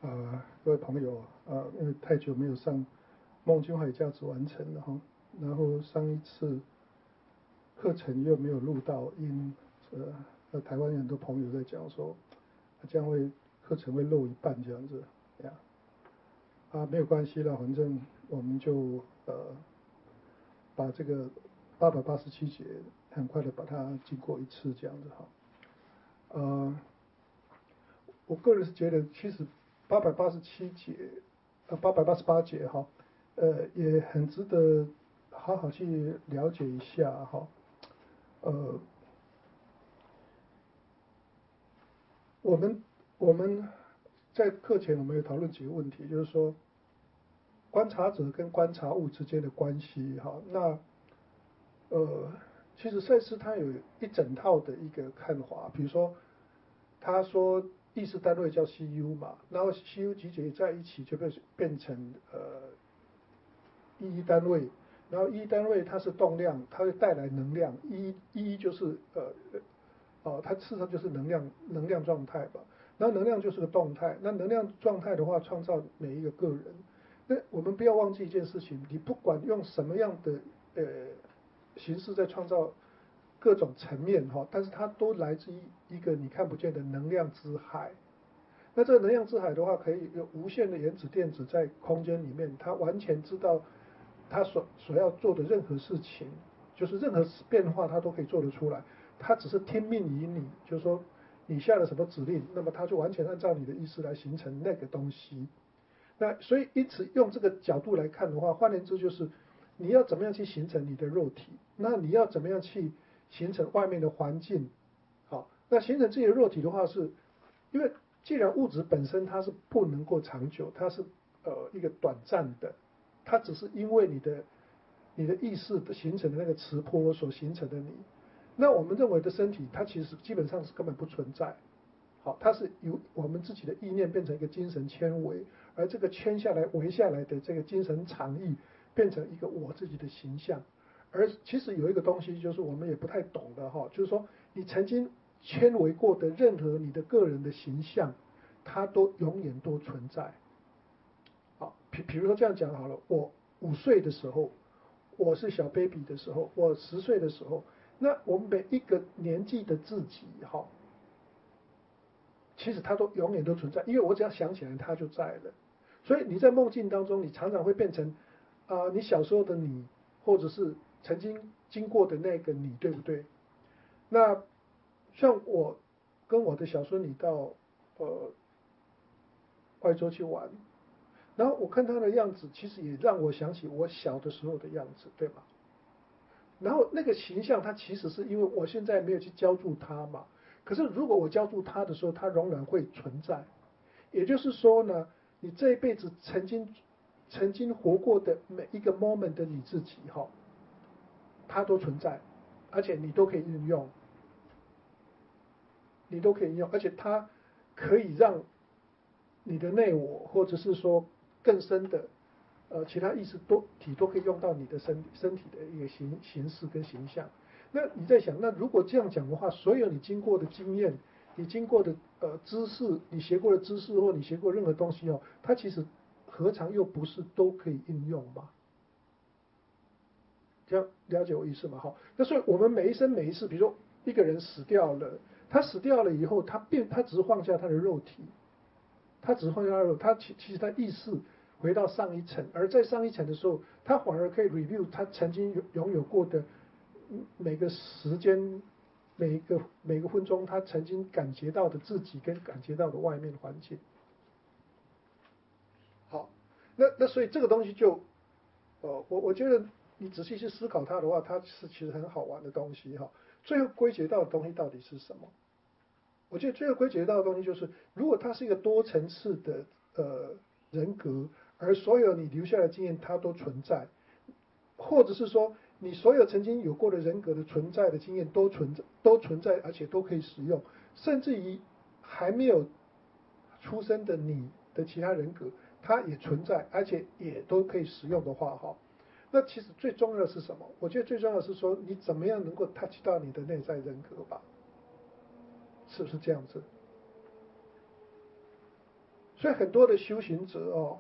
各位朋友因为太久没有上梦境化价值完成了哈，然后上一次课程又没有录到音，台湾有很多朋友在讲说，这样课程会漏一半这样子呀，没有关系啦，反正我们就把这个887节很快的把它经过一次这样子哈，我个人是觉得其实887节888节哈，也很值得好好去了解一下哈，我们在课前我们有讨论几个问题，就是说观察者跟观察物之间的关系哈，那其实赛斯他有一整套的一个看法，比如说他说意识单位叫 CU 嘛，然后 CU 集结在一起就变成意义单位，然后意义单位它是动量，它会带来能量，意义就是它事实上就是能量状态吧，然后能量就是个动态，那能量状态的话创造每一个个人，那我们不要忘记一件事情，你不管用什么样的形式在创造各种层面哈，但是它都来自于一个你看不见的能量之海。那这个能量之海的话，可以有无限的原子电子在空间里面，它完全知道它所要做的任何事情，就是任何变化它都可以做得出来。它只是听命于你，就是说你下了什么指令，那么它就完全按照你的意思来形成那个东西。那所以因此用这个角度来看的话，换言之就是你要怎么样去形成你的肉体，那你要怎么样去形成外面的环境。好，那形成自己的肉体的话是，因为既然物质本身它是不能够长久，它是一个短暂的，它只是因为你的意识形成的那个磁波所形成的你。那我们认为的身体，它其实基本上是根本不存在。好，它是由我们自己的意念变成一个精神纤维，而这个牵下来、围下来的这个精神场域，变成一个我自己的形象。而其实有一个东西，就是我们也不太懂的哈，就是说你曾经牵围过的任何你的个人的形象，它都永远都存在。好，比如说这样讲好了，我5岁的时候，我是小 baby 的时候，我10岁的时候，那我们每一个年纪的自己哈。其实它都永远都存在，因为我只要想起来，它就在了。所以你在梦境当中，你常常会变成你小时候的你，或者是曾经经过的那个你，对不对？那像我跟我的小孙女到外州去玩，然后我看她的样子，其实也让我想起我小的时候的样子，对吗？然后那个形象，它其实是因为我现在没有去浇筑它嘛。可是如果我浇筑它的时候，它仍然会存在。也就是说呢，你这一辈子曾经活过的每一个 moment 的你自己哈，它都存在，而且你都可以运用，你都可以运用，而且它可以让你的内我，或者是说更深的其他意识都可以用到你的身体的一个形式跟形象。那你在想，那如果这样讲的话，所有你经过的经验，你经过的知识，你学过的知识或你学过任何东西哦，它其实何尝又不是都可以应用吗？这样了解我意思吗？哈，那所以我们每一生每一世，比如说一个人死掉了，他死掉了以后，他只是放下他的肉体，他只是放下他的肉，他其实他意识回到上一层，而在上一层的时候，他反而可以 review 他曾经拥有过的每个时间，每个分钟，他曾经感觉到的自己跟感觉到的外面环境。好，那所以这个东西就，我觉得你仔细去思考它的话，它是其实很好玩的东西哈。最后归结到的东西到底是什么？我觉得最后归结到的东西就是，如果它是一个多层次的人格，而所有你留下的经验它都存在，或者是说你所有曾经有过的人格的存在的经验都存在，而且都可以使用，甚至于还没有出生的你的其他人格，它也存在，而且也都可以使用的话哈。那其实最重要的是什么？我觉得最重要的是说，你怎么样能够 touch 到你的内在人格吧？是不是这样子？ 所以很多的修行者哦，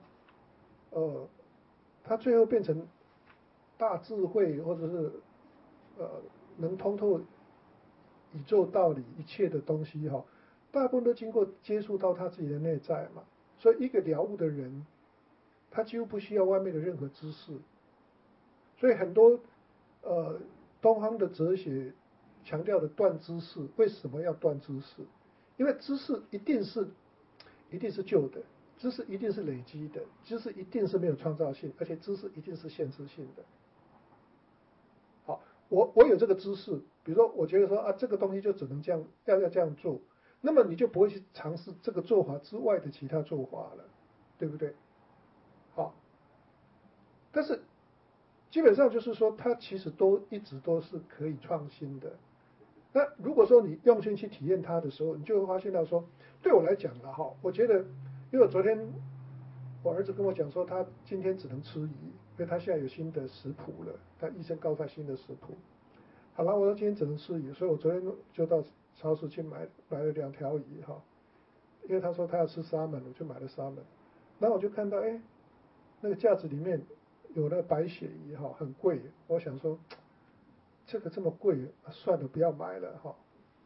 他最后变成大智慧，或者是能通透宇宙道理一切的东西哈、大部分都经过接触到他自己的内在嘛。所以一个了悟的人，他几乎不需要外面的任何知识。所以很多东方的哲学强调的断知识，为什么要断知识？因为知识一定是旧的，知识一定是累积的，知识一定是没有创造性，而且知识一定是限制性的。好，我有这个知识，比如说我觉得说啊，这个东西就只能这样，要这样做，那么你就不会去尝试这个做法之外的其他做法了，对不对？好，但是基本上就是说，它其实一直都是可以创新的。那如果说你用心去体验它的时候，你就会发现到说，对我来讲了哈，我觉得，因为我昨天我儿子跟我讲说，他今天只能吃鱼，因为他现在有新的食谱了，他医生告诉他新的食谱。好了，我说今天只能吃鱼，所以我昨天就到超市去买了2条鱼哈，因为他说他要吃沙门，我就买了沙门。然后我就看到哎，那个架子里面有那个白鳕鱼哈，很贵，我想说这个这么贵，算了不要买了哈，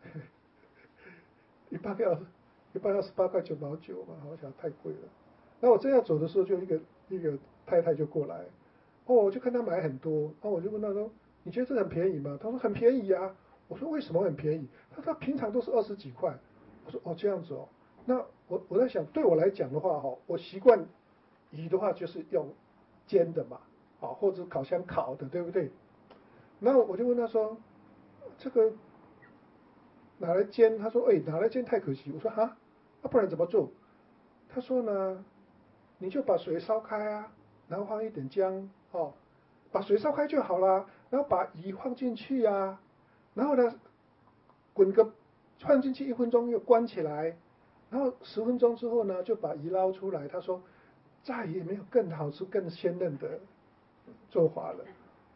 一般要18.99块嘛，我想太贵了。那我正要走的时候，就一个太太就过来，我就看她买很多，我就问她说，你觉得这很便宜吗？她说很便宜啊。我说为什么很便宜？她说平常都是20几块。我说这样子哦。那我在想，对我来讲的话我习惯鱼的话就是用煎的嘛，或者烤箱烤的，对不对？然后我就问她说，这个拿来煎？她说拿来煎太可惜。我说哈，那不然怎么做？她说呢，你就把水烧开啊，然后放一点姜把水烧开就好了，然后把鱼放进去啊，然后呢放进去1分钟又关起来，然后10分钟之后呢就把鱼捞出来。他说再也没有更好吃更鲜嫩的做法了。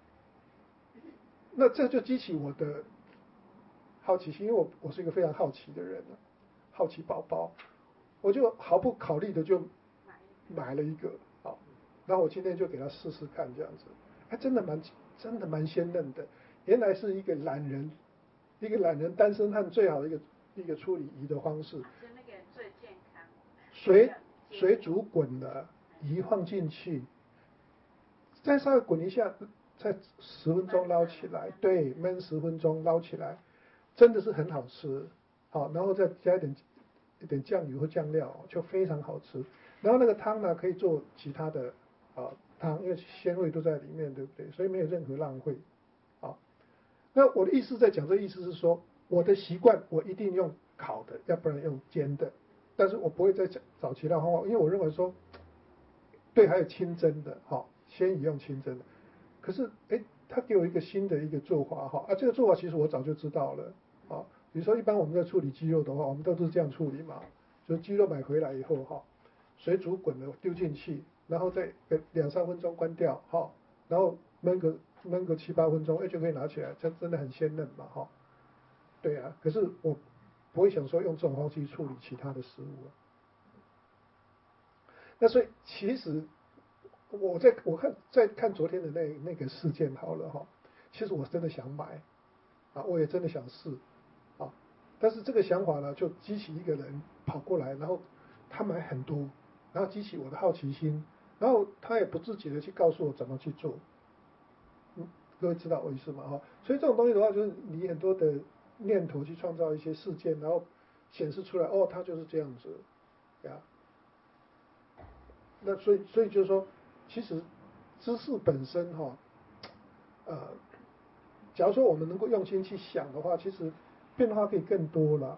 那这就激起我的好奇心，因为我是一个非常好奇的人，好奇宝宝，我就毫不考虑的就买了一个，然后我今天就给他试试看这样子，真的蛮鲜嫩的。原来是一个懒人单身汉最好的一个处理鱼的方式。 就那个最健康。 水煮滚了，鱼放进去，再稍微滚一下，再10分钟捞起来，对，焖10分钟捞起来，真的是很好吃。然后再加一点酱油或酱料，就非常好吃。然后那个汤呢，可以做其他的汤，因为鲜味都在里面，对不对？所以没有任何浪费。那我的意思在讲，这意思是说，我的习惯我一定用烤的，要不然用煎的，但是我不会再找其他方法，因为我认为说，对，还有清蒸的，鲜鱼用清蒸的。可是他给我一个新的一个做法这个做法其实我早就知道了比如说一般我们在处理鸡肉的话，我们都是这样处理嘛，就是鸡肉买回来以后水煮滚了丢进去，然后再2-3分钟关掉然后焖个7-8分钟，就可以拿起来，这真的很鲜嫩嘛对啊，可是我不会想说用这种方式去处理其他的食物那所以其实我在看昨天的那个事件好了其实我真的想买我也真的想试但是这个想法呢，就激起一个人跑过来，然后他买很多，然后激起我的好奇心，然后他也不自觉的去告诉我怎么去做。各位知道我意思吗？所以这种东西的话，就是你很多的念头去创造一些事件，然后显示出来，它就是这样子呀。那所以就是说，其实知识本身假如说我们能够用心去想的话，其实变化可以更多了。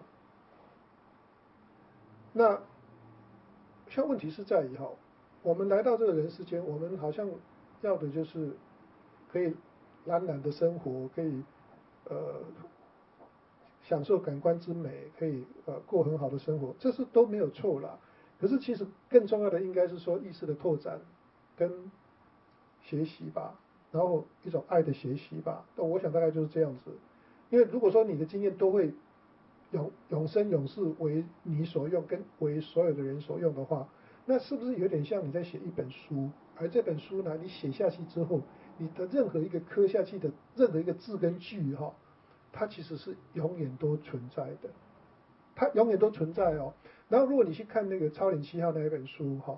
那像问题是在于我们来到这个人世间，我们好像要的就是可以懒懒的生活，可以享受感官之美，可以过很好的生活，这是都没有错啦。可是其实更重要的应该是说意识的拓展跟学习吧，然后一种爱的学习吧。那我想大概就是这样子。因为如果说你的经验都会永生永世为你所用，跟为所有的人所用的话， 那是不是有点像你在写一本书？而这本书呢，你写下去之后，你的任何一个刻下去的任何一个字跟句哈，它其实是永远都存在的，它永远都存在哦。然后如果你去看那个超人7号那一本书哈，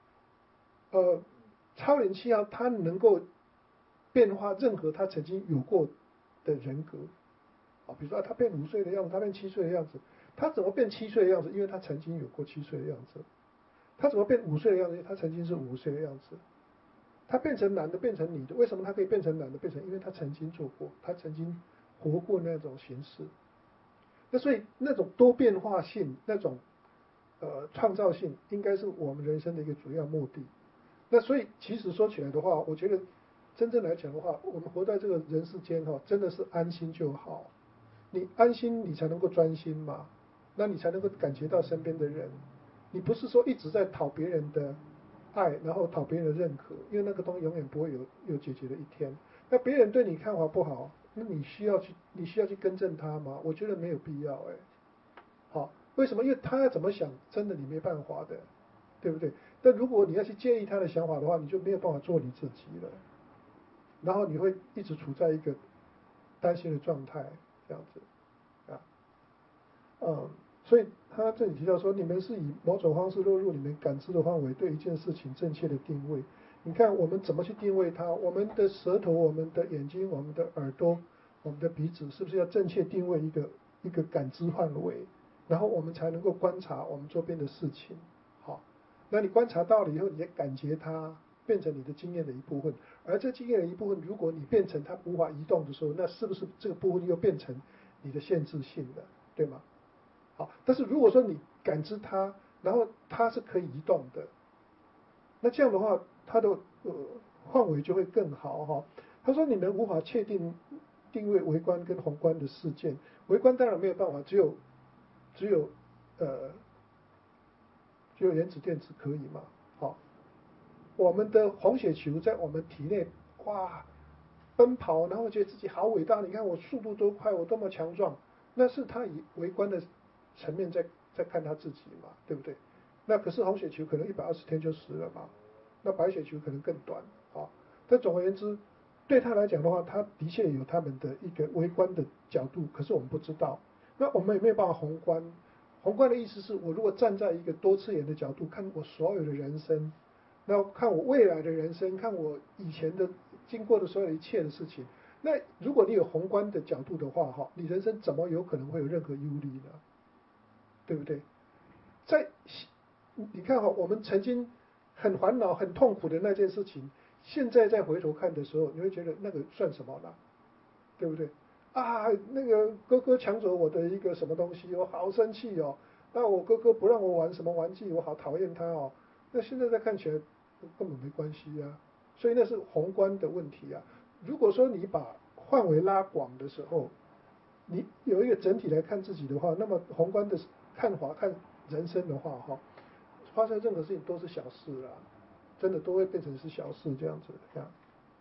超人7号他能够变化任何他曾经有过的人格啊，比如说他变5岁的样子，他变7岁的样子，他怎么变7岁的样子？因为他曾经有过7岁的样子。他怎么变5岁的样子？他曾经是5岁的样子。他变成男的，变成女的，为什么他可以变成男的，变成？因为他曾经做过，他曾经活过那种形式。那所以那种多变化性，那种创造性，应该是我们人生的一个主要目的。那所以其实说起来的话，我觉得真正来讲的话，我们活在这个人世间哈，真的是安心就好。你安心，你才能够专心嘛，那你才能够感觉到身边的人。你不是说一直在讨别人的爱，然后讨别人的认可，因为那个东西永远不会有解决的一天。那别人对你看法不好，那你需要去更正他吗？我觉得没有必要哎。好，为什么？因为他要怎么想，真的你没办法的，对不对？但如果你要去介意他的想法的话，你就没有办法做你自己了，然后你会一直处在一个担心的状态，这样子啊。所以他这里提到说，你们是以某种方式落入你们感知的范围，对一件事情正确的定位。你看我们怎么去定位它？我们的舌头、我们的眼睛、我们的耳朵、我们的鼻子，是不是要正确定位一个感知范围？然后我们才能够观察我们周边的事情。好，那你观察到了以后，你也感觉它变成你的经验的一部分。而这经验的一部分，如果你变成它无法移动的时候，那是不是这个部分又变成你的限制性的，对吗？好，但是如果说你感知它，然后它是可以移动的，那这样的话，它的范围就会更好哈。他说你们无法确定定位微观跟宏观的事件，微观当然没有办法，只有呃只有原子电子可以嘛。好，我们的红血球在我们体内哇奔跑，然后觉得自己好伟大，你看我速度多快，我多么强壮，那是他以微观的层面在看他自己嘛，对不对？那可是红血球可能120天就死了嘛，那白血球可能更短啊。但总而言之，对他来讲的话，他的确有他们的一个微观的角度，可是我们不知道。那我们也没有办法宏观。宏观的意思是我如果站在一个多次元的角度看我所有的人生，那看我未来的人生，看我以前的经过的所有一切的事情，那如果你有宏观的角度的话，哈，你人生怎么有可能会有任何忧虑呢？对不对？在你看哈，我们曾经很烦恼、很痛苦的那件事情，现在再回头看的时候，你会觉得那个算什么呢？对不对？啊，那个哥哥抢走我的一个什么东西，我好生气哦。那我哥哥不让我玩什么玩具，我好讨厌他哦。那现在再看起来根本没关系啊。所以那是宏观的问题啊。如果说你把范围拉广的时候，你有一个整体来看自己的话，那么宏观的看法看人生的话，哈，发生任何事情都是小事啦，真的都会变成是小事这样子，这样。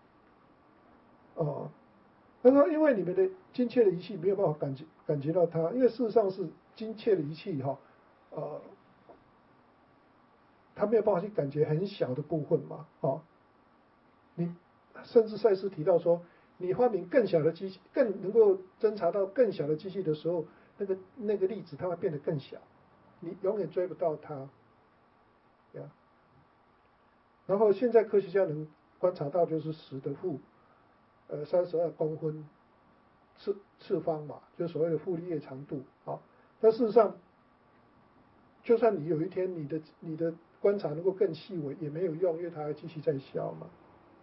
哦，他说因为你们的精确的仪器没有办法感觉到它，因为事实上是精确的仪器哈，呃，它没有办法去感觉很小的部分嘛，哦，你甚至赛斯提到说，你发明更小的机器，更能够侦查到更小的机器的时候，那个粒子它会变得更小，你永远追不到它，呀。然后现在科学家能观察到就是10^32公分次方嘛，就是所谓的傅立叶长度啊。但事实上，就算你有一天你的观察能够更细微，也没有用，因为它还继续在消嘛。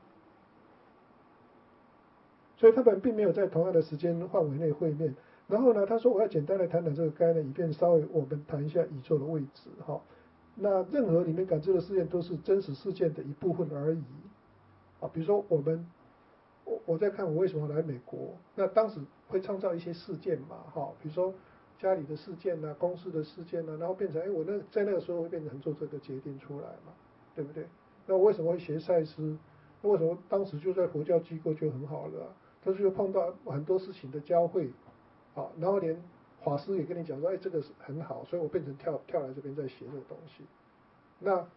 所以他们并没有在同样的时间范围内会面。然后呢，他说我要简单的谈谈这个概念，以便稍微我们谈一下宇宙的位置哈。那任何你们感知的事件都是真实事件的一部分而已啊。比如说我在看我为什么来美国，那当时会创造一些事件嘛哈，比如说家里的事件呐、公司的事件呐，然后变成我在那个时候会变成做这个决定出来嘛，对不对？那我为什么会学赛斯？那为什么当时就在佛教机构就很好了啊？但是又碰到很多事情的交汇，啊，然后连法师也跟你讲说，哎，这个是很好，所以我变成跳来这边在写这个东西。那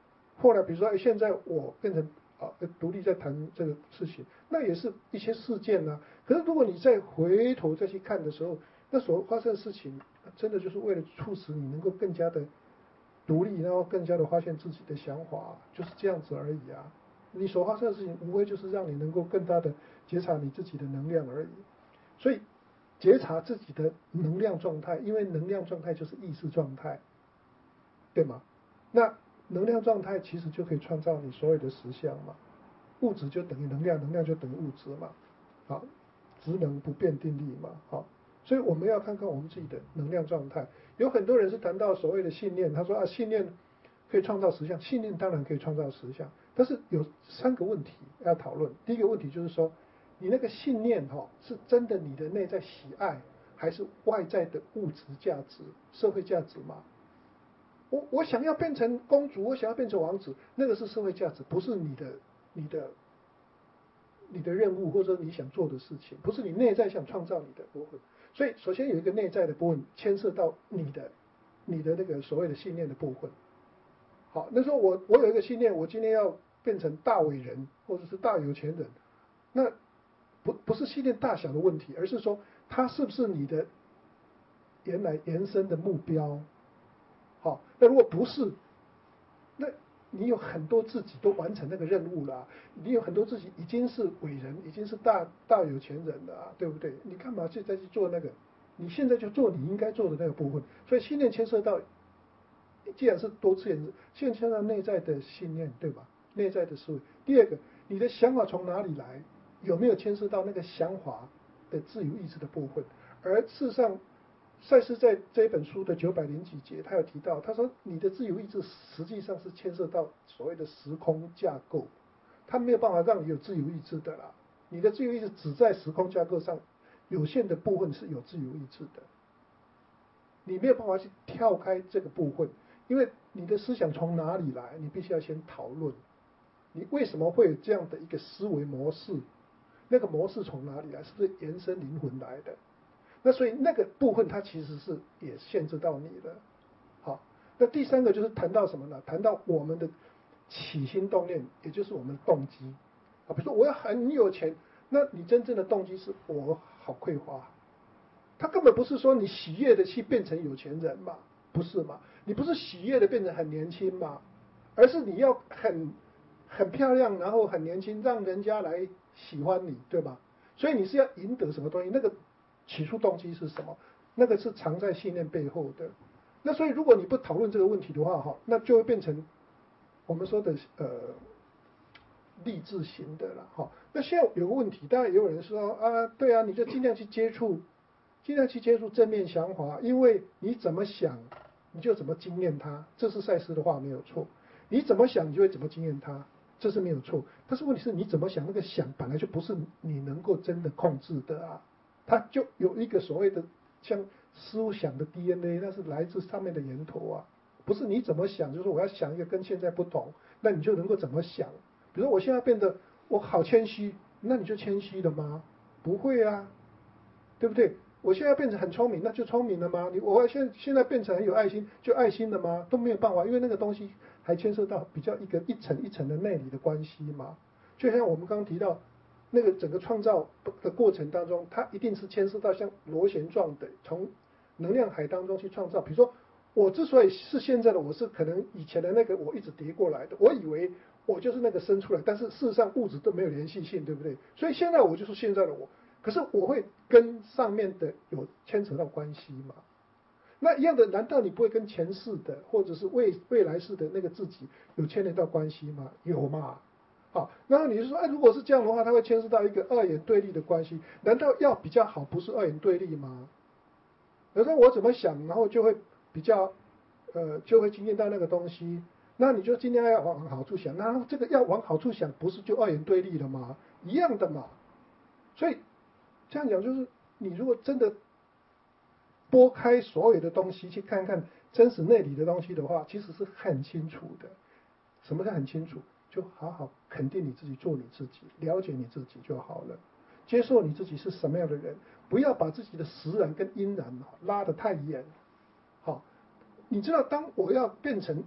后来比如说，现在我变成独立在谈这个事情，那也是一些事件呢、可是如果你再回头再去看的时候，那所发生的事情，真的就是为了促使你能够更加的独立，然后更加的发现自己的想法，就是这样子而已啊。你所发生的事情，无非就是让你能够更大的觉察你自己的能量而已。所以，觉察自己的能量状态，因为能量状态就是意识状态，对吗？那能量状态其实就可以创造你所有的实相嘛。物质就等于能量，能量就等于物质嘛。好，质能不变定律嘛。好，所以我们要看看我们自己的能量状态。有很多人是谈到所谓的信念，他说啊，信念可以创造实相，信念当然可以创造实相，但是有3个问题要讨论。第一个问题就是说，你那个信念是真的你的内在喜爱，还是外在的物质价值、社会价值嘛？我想要变成公主，我想要变成王子，那个是社会价值，不是你的你的任务或者你想做的事情，不是你内在想创造你的部分。所以首先有一个内在的部分牵涉到你的那个所谓的信念的部分。好，那时候我有一个信念，我今天要变成大伟人或者是大有钱人，那不是信念大小的问题，而是说它是不是你的原来延伸的目标。好，那如果不是，那你有很多自己都完成那个任务了，你有很多自己已经是伟人，已经是大有钱人了啊，对不对？你干嘛现在去做那个？你现在就做你应该做的那个部分。所以信念牵涉到，既然是多次元，牵涉到内在的信念，对吧？内在的思维。第二个，你的想法从哪里来？有没有牵涉到那个想法的自由意志的部分？而事实上，赛斯在这本书的900几节，他有提到，他说你的自由意志实际上是牵涉到所谓的时空架构，他没有办法让你有自由意志的啦。你的自由意志只在时空架构上有限的部分是有自由意志的，你没有办法去跳开这个部分，因为你的思想从哪里来，你必须要先讨论，你为什么会有这样的一个思维模式？那个模式从哪里来？是不是延伸灵魂来的？那所以那个部分它其实是也限制到你了。好，那第3个就是谈到什么呢？谈到我们的起心动念，也就是我们的动机啊。比如说我要很有钱，那你真正的动机是我好匮乏，他根本不是说你喜悦的去变成有钱人嘛，不是嘛？你不是喜悦的变成很年轻嘛，而是你要很漂亮，然后很年轻，让人家来喜欢你，对吧？所以你是要赢得什么东西？那个起初动机是什么？那个是藏在信念背后的。那所以如果你不讨论这个问题的话，那就会变成我们说的励志型的了，那现在有个问题，当然也有人说啊，对啊，你就尽量去接触正面想法，因为你怎么想，你就怎么经验它，这是赛斯的话没有错。你怎么想，你就会怎么经验它，这是没有错。但是问题是你怎么想，那个想本来就不是你能够真的控制的啊，它就有一个所谓的像思想的 DNA，那是来自上面的源头啊，不是你怎么想，就是我要想一个跟现在不同，那你就能够怎么想。比如我现在变得我好谦虚，那你就谦虚了吗？不会啊，对不对？我现在变成很聪明，那就聪明了吗？我现在变成很有爱心，就爱心了吗？都没有办法，因为那个东西还牵涉到比较一层一层的内里的关系嘛。就像我们刚刚提到，那个整个创造的过程当中，它一定是牵涉到像螺旋状的，从能量海当中去创造。比如说，我之所以是现在的我，是可能以前的那个我一直叠过来的，我以为我就是那个生出来，但是事实上物质都没有联系性，对不对？所以现在我就是现在的我。可是我会跟上面的有牵扯到关系嘛？那一样的，难道你不会跟前世的或者是未来世的那个自己有牵连到关系吗？有嘛？好，然后你就说，哎，如果是这样的话，它会牵涉到一个二元对立的关系，难道要比较好，不是二元对立吗？有时候我怎么想，然后就会比较，就会经验到那个东西，那你就尽量要往好处想，那这个要往好处想，不是就二元对立了吗？一样的嘛。所以这样讲就是，你如果真的拨开所有的东西去看看真实内里的东西的话，其实是很清楚的。什么叫很清楚？就好好肯定你自己，做你自己，了解你自己就好了。接受你自己是什么样的人，不要把自己的实然跟因然拉得太远。好，你知道，当我要变成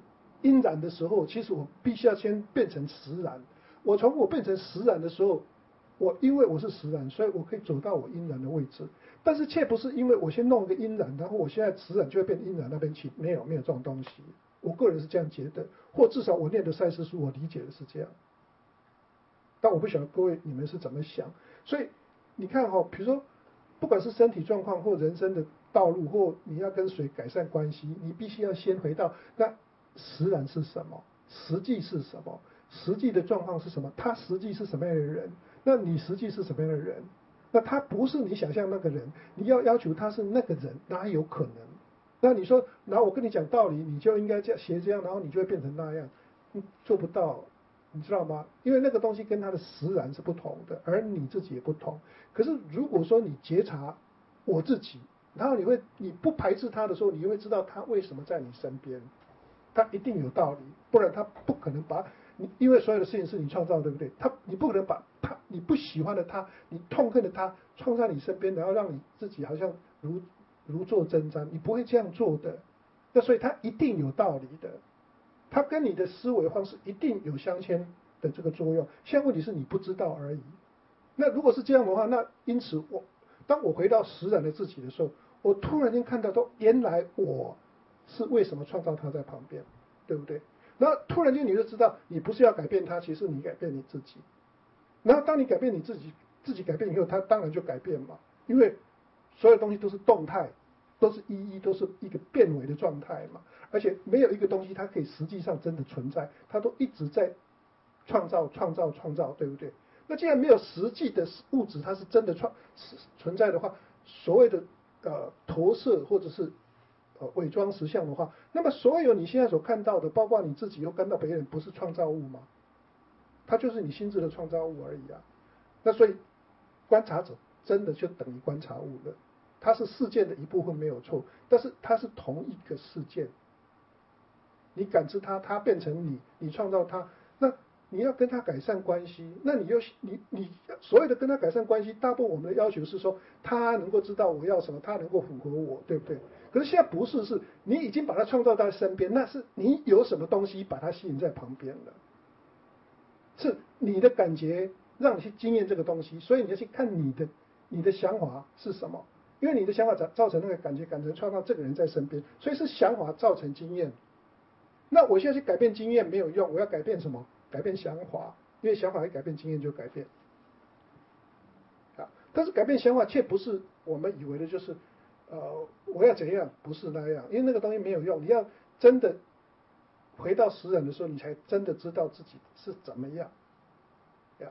阴然的时候，其实我必须要先变成实然。我变成实然的时候，因为我是实然，所以我可以走到我阴然的位置。但是却不是因为我先弄个阴然，然后我现在实然就会变阴然那边去，没有这种东西。我个人是这样觉得，或至少我念的赛斯书，我理解的是这样。但我不晓得各位你们是怎么想。所以你看比如说，不管是身体状况或人生的道路，或你要跟谁改善关系，你必须要先回到那实然是什么，实际是什么，实际的状况是什么，他实际是什么样的人，那你实际是什么样的人？那他不是你想象那个人，你要求他是那个人，哪有可能？那你说，然后我跟你讲道理，你就应该学这样，然后你就会变成那样，做不到。你知道吗？因为那个东西跟它的实然是不同的，而你自己也不同。可是如果说你觉察我自己，然后你不排斥他的时候，你就会知道他为什么在你身边，他一定有道理，不然他不可能把你，因为所有的事情是你创造，对不对？你不可能把你不喜欢的他，你痛恨的他创在你身边，然后让你自己好像如坐针毡，你不会这样做的。那所以他一定有道理的。它跟你的思维方式一定有镶嵌的这个作用，现在问题是你不知道而已。那如果是这样的话，那因此当我回到实然的自己的时候，我突然间看到原来我是为什么创造他在旁边，对不对？然后突然间你就知道，你不是要改变他，其实你改变你自己。然后当你改变你自己改变以后，他当然就改变嘛，因为所有东西都是动态，都是都是一个变为的状态嘛。而且没有一个东西它可以实际上真的存在，它都一直在创造，对不对？那既然没有实际的物质它是真的存在的话，所谓的投射或者是伪装实相的话，那么所有你现在所看到的，包括你自己又看到别人，不是创造物吗？它就是你心智的创造物而已啊。那所以观察者真的就等于观察物了，它是事件的一部分没有错，但是它是同一个事件。你感知它，它变成你，你创造它，那你要跟它改善关系，那你所谓的跟它改善关系，大部分我们的要求是说，他能够知道我要什么，他能够符合我，对不对？可是现在不是，是你已经把它创造在身边，那是你有什么东西把它吸引在旁边了，是你的感觉让你去经验这个东西，所以你要去看你的想法是什么，因为你的想法造成那个感觉创造这个人在身边，所以是想法造成经验。那我现在去改变经验没有用，我要改变什么？改变想法，因为想法一改变，经验就改变。啊，但是改变想法却不是我们以为的，就是我要怎样，不是那样，因为那个东西没有用。你要真的回到实人的时候，你才真的知道自己是怎么样。呀，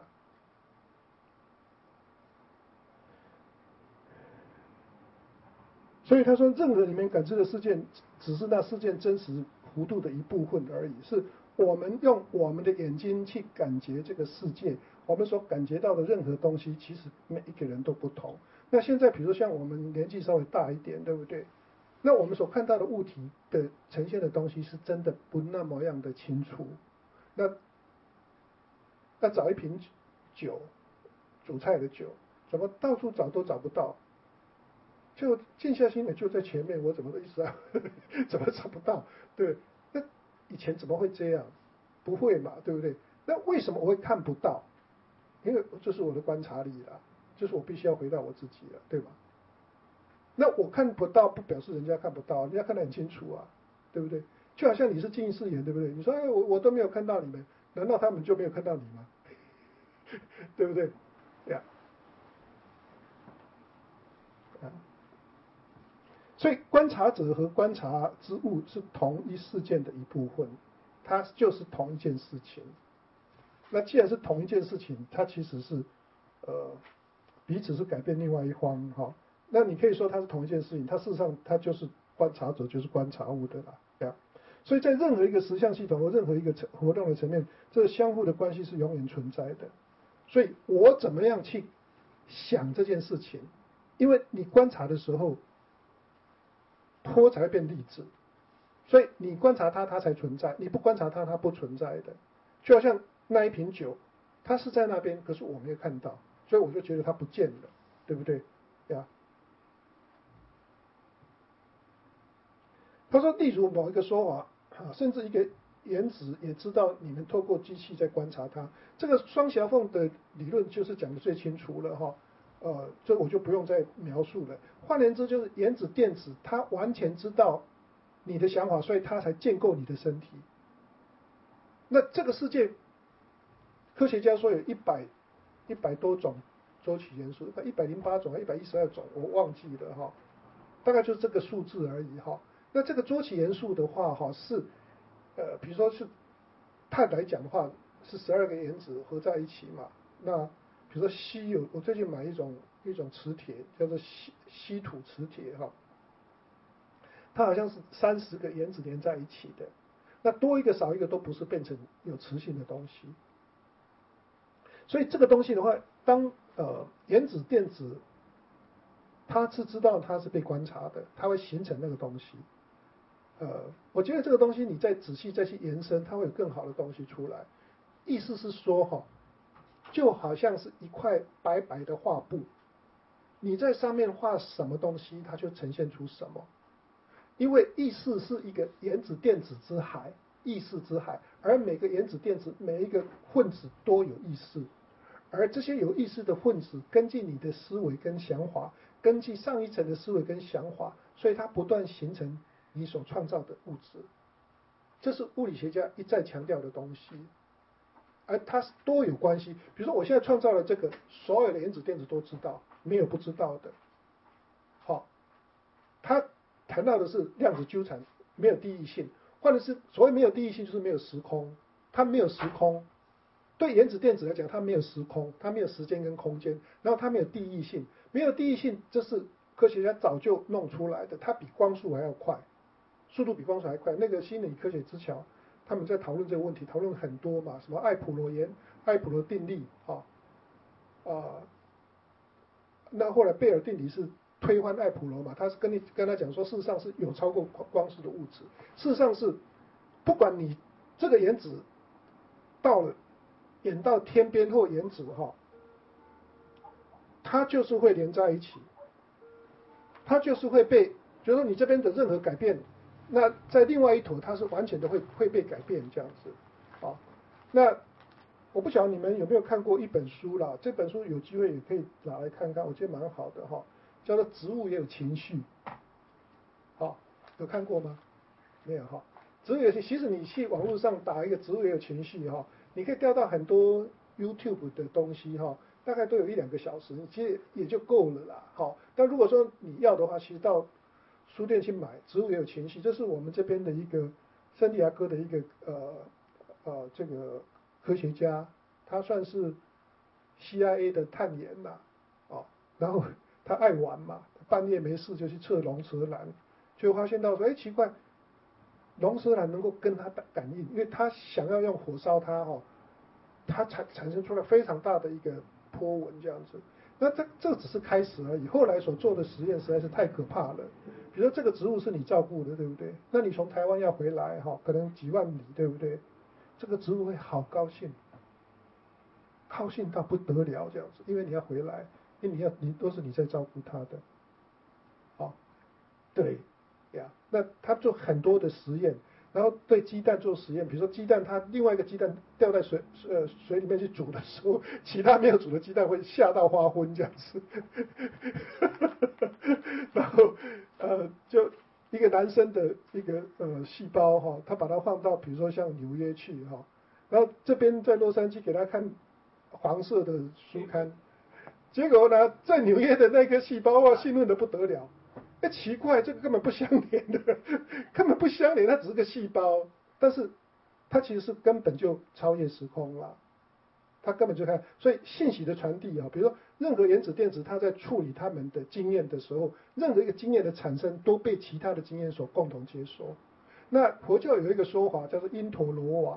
所以他说，任何里面感知的事件，只是那事件真实弧度的一部分而已，是我们用我们的眼睛去感觉这个世界，我们所感觉到的任何东西，其实每一个人都不同。那现在，比如像我们年纪稍微大一点，对不对？那我们所看到的物体的呈现的东西，是真的不那么样的清楚。那找一瓶酒，煮菜的酒，怎么到处找都找不到？就静下心来就在前面，我怎么一直怎么找不到？对，那以前怎么会这样？不会嘛，对不对？那为什么我会看不到？因为这是我的观察力啦，就是我必须要回到我自己了，对吧？那我看不到不表示人家看不到，人家看得很清楚啊，对不对？就好像你是近视眼，对不对？你说我都没有看到你们，难道他们就没有看到你吗？对不对？呀、啊。所以观察者和观察之物是同一事件的一部分，它就是同一件事情。那既然是同一件事情，它其实是彼此是改变另外一方哈。那你可以说它是同一件事情，它事实上它就是观察者，就是观察物的啦，对啊。所以在任何一个实相系统或任何一个活动的层面，这个相互的关系是永远存在的。所以我怎么样去想这件事情？因为你观察的时候，托才会变粒子，所以你观察它，它才存在；你不观察它，它不存在的。就好像那一瓶酒，它是在那边，可是我没有看到，所以我就觉得它不见了，对不对？呀，他说，例如某一个说法啊，甚至一个原子也知道你们透过机器在观察它。这个双狭缝的理论就是讲的最清楚了哈，这我就不用再描述了。换言之，就是原子电子它完全知道你的想法，所以它才建构你的身体。那这个世界，科学家说有100多种周期元素，108种112种，我忘记了哈，大概就是这个数字而已哈。那这个周期元素的话哈是，比如说是碳来讲的话是12个原子合在一起嘛。那比如说锡我最近买一种磁铁叫做稀土磁铁哈，它好像是30个原子连在一起的。那多一个少一个都不是变成有磁性的东西。所以这个东西的话，当原子电子它是知道它是被观察的，它会形成那个东西。我觉得这个东西你再仔细再去延伸，它会有更好的东西出来。意思是说哈，就好像是一块白白的画布，你在上面画什么东西，它就呈现出什么。因为意识是一个原子电子之海，意识之海，而每个原子电子每一个混子都有意识，而这些有意识的混子根据你的思维跟想法，根据上一层的思维跟想法，所以它不断形成你所创造的物质。这是物理学家一再强调的东西，而它都有关系。比如说我现在创造了这个，所有的原子电子都知道，没有不知道的。好，它谈到的是量子纠缠，没有第一性，或者是所谓没有第一性，就是没有时空，它没有时空。对原子电子来讲，它没有时空，它没有时间跟空间，然后它没有第一性，没有第一性，这是科学家早就弄出来的，它比光速还要快，速度比光速还快。那个心理科学之桥，他们在讨论这个问题，讨论很多嘛，什么艾普罗定律那后来贝尔定理是推翻艾普罗嘛，他是跟他讲说，事实上是有超过光速的物质，事实上是不管你这个原子到了演到天边或原子哈，它就是会连在一起，它就是会被，就是说你这边的任何改变，那在另外一头它是完全的会被改变这样子，那我不晓得你们有没有看过一本书啦，这本书有机会也可以拿来看看，我觉得蛮好的哈，叫做《植物也有情绪》，好，有看过吗？没有哈。植物也有情绪，其实你去网络上打一个植物也有情绪哈，你可以调到很多 YouTube 的东西哈，大概都有1-2个小时，其实也就够了啦。好，但如果说你要的话，其实到书店去买《植物也有情绪》，这是我们这边的一个圣地亚哥的一个这个科学家，他算是 CIA 的探员啦，然后他爱玩嘛，半夜没事就去测龙舌兰，就发现到说，奇怪，龙舌兰能够跟他感应，因为他想要用火烧它它产生出了非常大的一个波纹这样子。那这只是开始而已，后来所做的实验实在是太可怕了。比如说这个植物是你照顾的，对不对？那你从台湾要回来可能几万里，对不对？这个植物会好高兴，高兴到不得了这样子，因为你要回来，因为你都是你在照顾它的，对呀，那他做很多的实验，然后对鸡蛋做实验，比如说鸡蛋，它另外一个鸡蛋掉在水里面去煮的时候，其他没有煮的鸡蛋会吓到发昏这样子，然后就一个男生的一个细胞他把它放到比如说像纽约去然后这边在洛杉矶给他看黄色的书刊，结果呢在纽约的那颗细胞兴奋的不得了。奇怪，这个根本不相连的，根本不相连，它只是个细胞，但是它其实是根本就超越时空了，它根本就看，所以信息的传递比如说任何原子电子，它在处理它们的经验的时候，任何一个经验的产生都被其他的经验所共同接收。那佛教有一个说法叫做因陀罗网，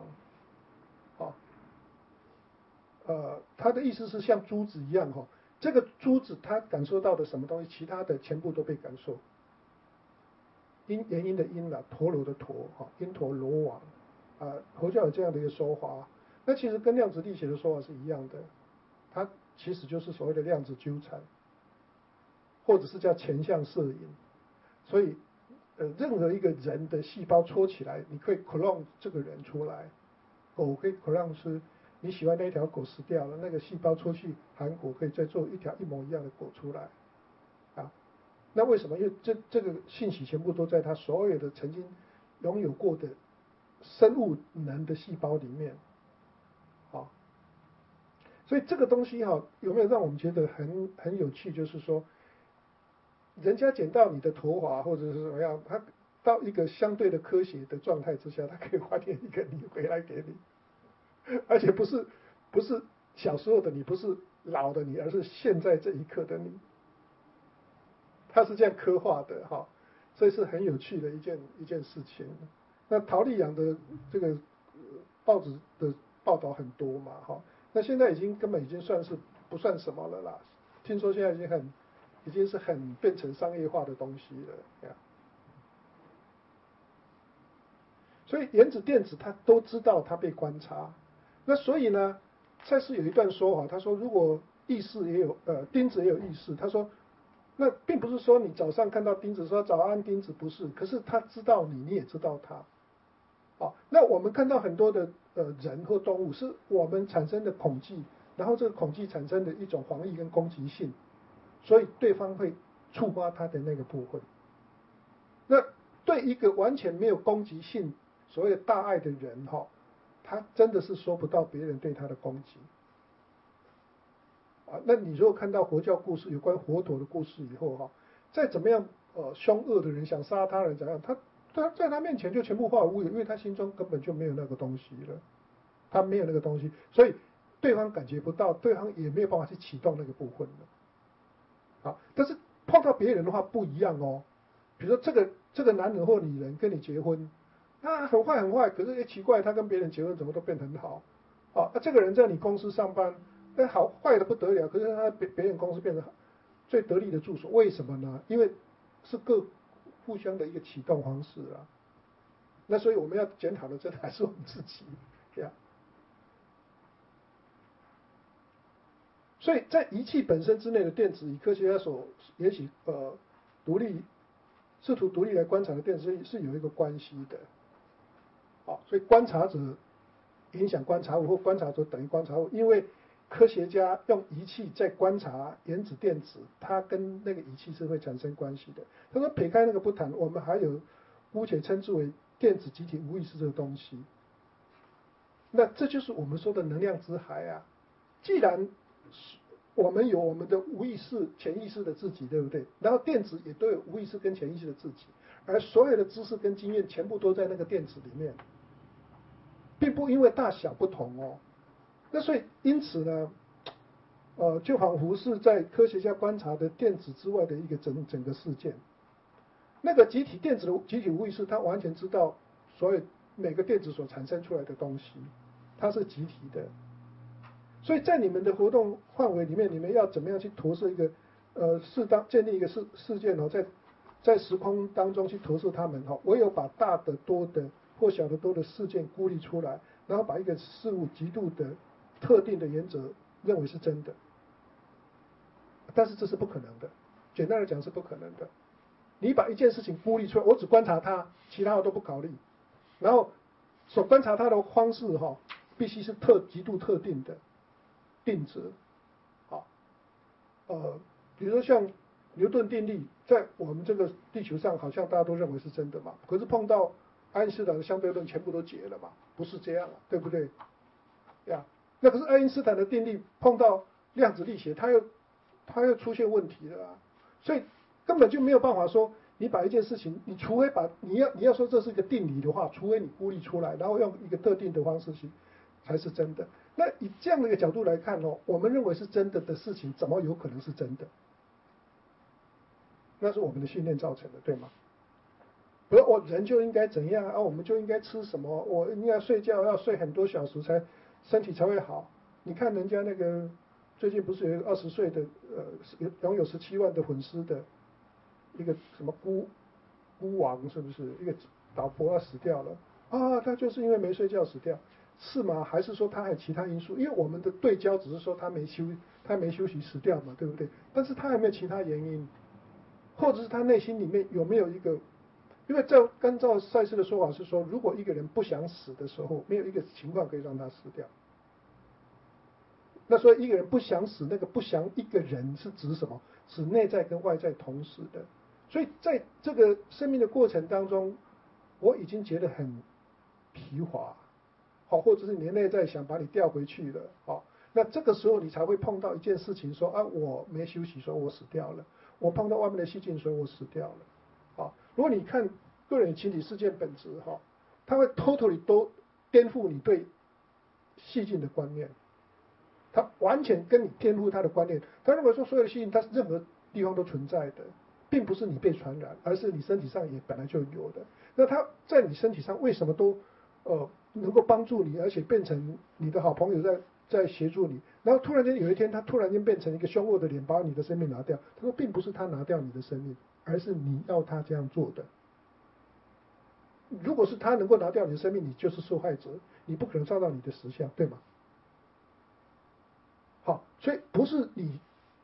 它的意思是像珠子一样这个珠子它感受到的什么东西，其他的全部都被感受。原因的因陀螺的陀因陀罗网佛教有这样的一个说法，那其实跟量子力学的说法是一样的，它其实就是所谓的量子纠缠，或者是叫前向摄影。所以任何一个人的细胞戳起来，你可以 clone 这个人出来。狗可以 clone 是你喜欢那条狗死掉了，那个细胞出去含狗可以再做一条一模一样的狗出来。啊，那为什么？因为这个信息全部都在它所有的曾经拥有过的生物能的细胞里面。好，所以这个东西哈，有没有让我们觉得很有趣？就是说，人家捡到你的头发或者是怎么样，他到一个相对的科学的状态之下，他可以还原一个你回来给你，而且不是小时候的你，不是老的你，而是现在这一刻的你。他是这样刻画的哈，所以是很有趣的一件事情。那陶丽养的这个报纸的报道很多嘛哈，那现在根本已经不算什么了啦。听说现在已经是很变成商业化的东西了呀。所以原子电子它都知道它被观察，那所以呢，蔡司有一段说法，他说如果意识也有钉子也有意识，他说那并不是说你早上看到钉子说早安钉子，不是，可是他知道你，你也知道他。好，那我们看到很多的人或动物是我们产生的恐惧，然后这个恐惧产生的一种防御跟攻击性，所以对方会触发他的那个部分。那对一个完全没有攻击性、所谓的大爱的人哈，他真的是说不到别人对他的攻击。啊，那你如果看到佛教故事有关佛陀的故事以后哈，再怎么样凶恶的人想杀他人怎样，他在他面前就全部化无有，因为他心中根本就没有那个东西了，他没有那个东西，所以对方感觉不到，对方也没有办法去启动那个部分了。好，但是碰到别人的话不一样哦，比如说这个男人或女人跟你结婚，他很坏很坏，可是也奇怪，他跟别人结婚怎么都变很好。啊，这个人在你公司上班。但好坏的不得了，可是他别人公司变成最得力的助手，为什么呢？因为是互相的一个启动方式啊。那所以我们要检讨的，真的还是我们自己呀。所以在仪器本身之内的电子，以科学家所也许试图独立来观察的电子是有一个关系的。好，所以观察者影响观察物，或观察者等于观察物，因为科学家用仪器在观察原子电子，它跟那个仪器是会产生关系的。他说撇开那个不谈，我们还有姑且称之为电子集体无意识这个东西。那这就是我们说的能量之海啊。既然我们有我们的无意识、潜意识的自己，对不对？然后电子也都有无意识跟潜意识的自己，而所有的知识跟经验全部都在那个电子里面，并不因为大小不同哦。那所以因此呢，就仿佛是在科学家观察的电子之外的一个整个事件。那个电子的集体无意识，它完全知道所有每个电子所产生出来的东西，它是集体的。所以在你们的活动范围里面，你们要怎么样去投射一个适当建立一个事件哦，在时空当中去投射它们哈，唯有把大的多的或小的多的事件孤立出来，然后把一个事物极度的特定的原则认为是真的，但是这是不可能的。简单的讲是不可能的。你把一件事情孤立出来，我只观察它，其他的都不考虑，然后所观察它的方式哈，必须是极度特定的定则。好，比如说像牛顿定律，在我们这个地球上好像大家都认为是真的嘛，可是碰到爱因斯坦的相对论全部都解了嘛，不是这样啊，对不对？呀，那可是爱因斯坦的定律碰到量子力学，它又出现问题了啊，所以根本就没有办法说你把一件事情，你除非你要说这是一个定理的话，除非你孤立出来，然后用一个特定的方式去才是真的。那以这样的一个角度来看哦，我们认为是真的的事情，怎么有可能是真的？那是我们的训练造成的，对吗？比如我人就应该怎样啊，我们就应该吃什么，我应该睡觉要睡很多小时身体才会好。你看人家那个最近不是有一个20岁的拥有17万的粉丝的一个什么孤王，是不是一个老婆要死掉了啊？他就是因为没睡觉死掉，是吗？还是说他还有其他因素？因为我们的对焦只是说他没休息死掉嘛，对不对？但是他有没有其他原因？或者是他内心里面有没有一个因为按照赛斯的说法是说，如果一个人不想死的时候，没有一个情况可以让他死掉。那所以一个人不想死，那个不想一个人是指什么？指内在跟外在同时的。所以在这个生命的过程当中，我已经觉得很疲乏，好，或者是你的内在想把你调回去了，好，那这个时候你才会碰到一件事情，说啊，我没休息，所以我死掉了；我碰到外面的细菌，所以我死掉了。好，如果你看个人群体事件本质，哈，它会 totally 都颠覆你对细菌的观念。他完全跟你颠覆他的观念。他认为说所有的细菌，它是任何地方都存在的，并不是你被传染，而是你身体上也本来就有的。那它在你身体上为什么都能够帮助你，而且变成你的好朋友在协助你？然后突然间有一天，他突然间变成一个凶恶的脸，把你的生命拿掉。他说，并不是他拿掉你的生命，而是你要他这样做的。如果是他能够拿掉你的生命，你就是受害者，你不可能创造你的实相，对吗？好，所以不是你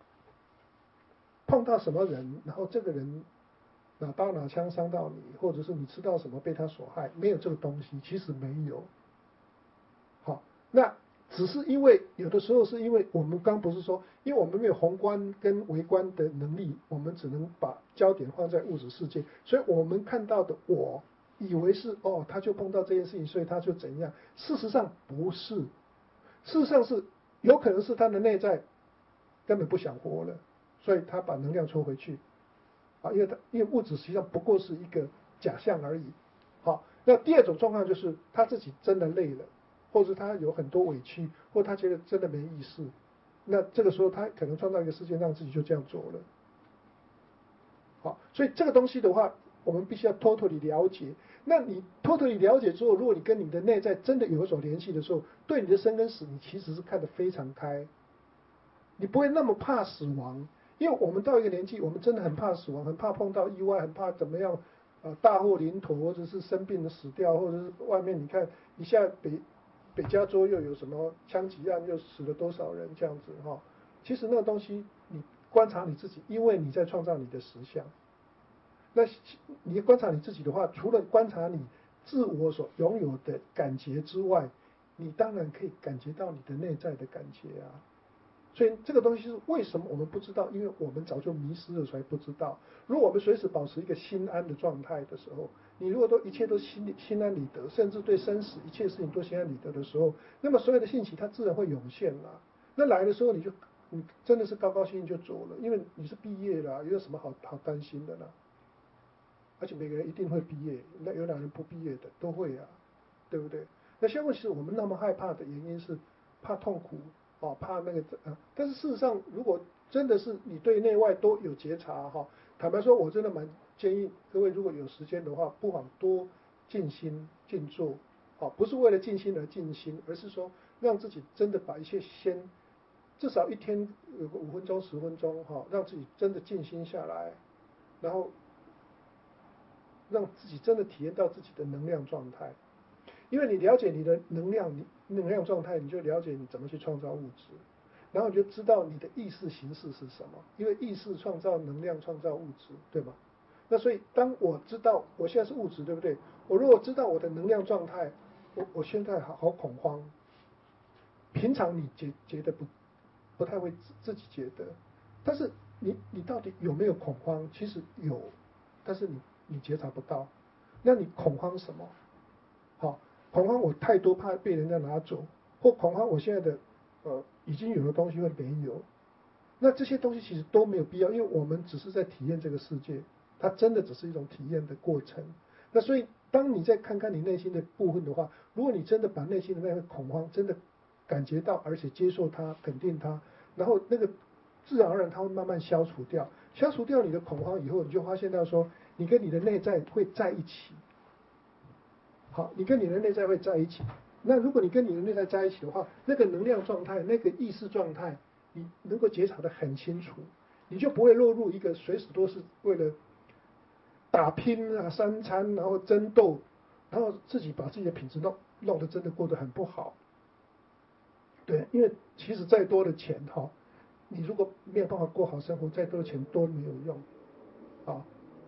碰到什么人，然后这个人拿刀拿枪伤到你，或者是你吃到什么被他所害，没有这个东西，其实没有。好，那只是因为有的时候是因为我们刚不是说，因为我们没有宏观跟微观的能力，我们只能把焦点放在物质世界，所以我们看到的我以为是哦，他就碰到这件事情，所以他就怎样，事实上不是，事实上是有可能是他的内在根本不想活了，所以他把能量抽回去，啊，因为物质实际上不过是一个假象而已。好，那第二种状况就是他自己真的累了，或者他有很多委屈，或他觉得真的没意思，那这个时候他可能创造一个世界让自己就这样做了。好，所以这个东西的话，我们必须要 totally 了解。那你 totally 了解之后，如果你跟你的内在真的有一种联系的时候，对你的生跟死，你其实是看得非常开。你不会那么怕死亡，因为我们到一个年纪，我们真的很怕死亡，很怕碰到意外，很怕怎么样，大祸临头，或者是生病的死掉，或者是外面你看一下北加州又有什么枪击案，又死了多少人这样子哈。其实那个东西，你观察你自己，因为你在创造你的实相。那你观察你自己的话，除了观察你自我所拥有的感觉之外，你当然可以感觉到你的内在的感觉啊。所以这个东西是为什么我们不知道？因为我们早就迷失了，才不知道。如果我们随时保持一个心安的状态的时候，你如果一切都心安理得，甚至对生死一切事情都心安理得的时候，那么所有的信息它自然会涌现了。那来的时候你真的是高高兴兴就走了，因为你是毕业了，有什么好担心的呢？而且每个人一定会毕业，那有哪人不毕业的？都会啊，对不对？那相反是我们那么害怕的原因是怕痛苦。哦，怕那个但是事实上，如果真的是你对内外都有觉察哈，坦白说，我真的蛮建议各位，如果有时间的话，不妨多静心静坐，好，不是为了静心而静心，而是说让自己真的把一切先，至少一天有个5分钟10分钟哈，让自己真的静心下来，然后让自己真的体验到自己的能量状态。因为你了解你的能量，你能量状态，你就了解你怎么去创造物质，然后你就知道你的意识形式是什么。因为意识创造能量，创造物质，对吗？那所以当我知道我现在是物质，对不对？我如果知道我的能量状态，我现在好恐慌。平常你觉得不太会自己觉得，但是你到底有没有恐慌？其实有，但是你觉察不到。那你恐慌什么？好，恐慌我太多怕被人家拿走，或恐慌我现在的已经有的东西会没有，那这些东西其实都没有必要，因为我们只是在体验这个世界，它真的只是一种体验的过程。那所以当你再看看你内心的部分的话，如果你真的把内心的那个恐慌真的感觉到，而且接受它、肯定它，然后那个自然而然它会慢慢消除掉，消除掉你的恐慌以后，你就发现到说，你跟你的内在会在一起。好，你跟你的内在会在一起。那如果你跟你的内在在一起的话，那个能量状态、那个意识状态，你能够觉察得很清楚，你就不会落入一个随时都是为了打拼啊、三餐，然后争斗，然后自己把自己的品质弄得真的过得很不好。对，因为其实再多的钱哈，你如果没有办法过好生活，再多的钱都没有用啊。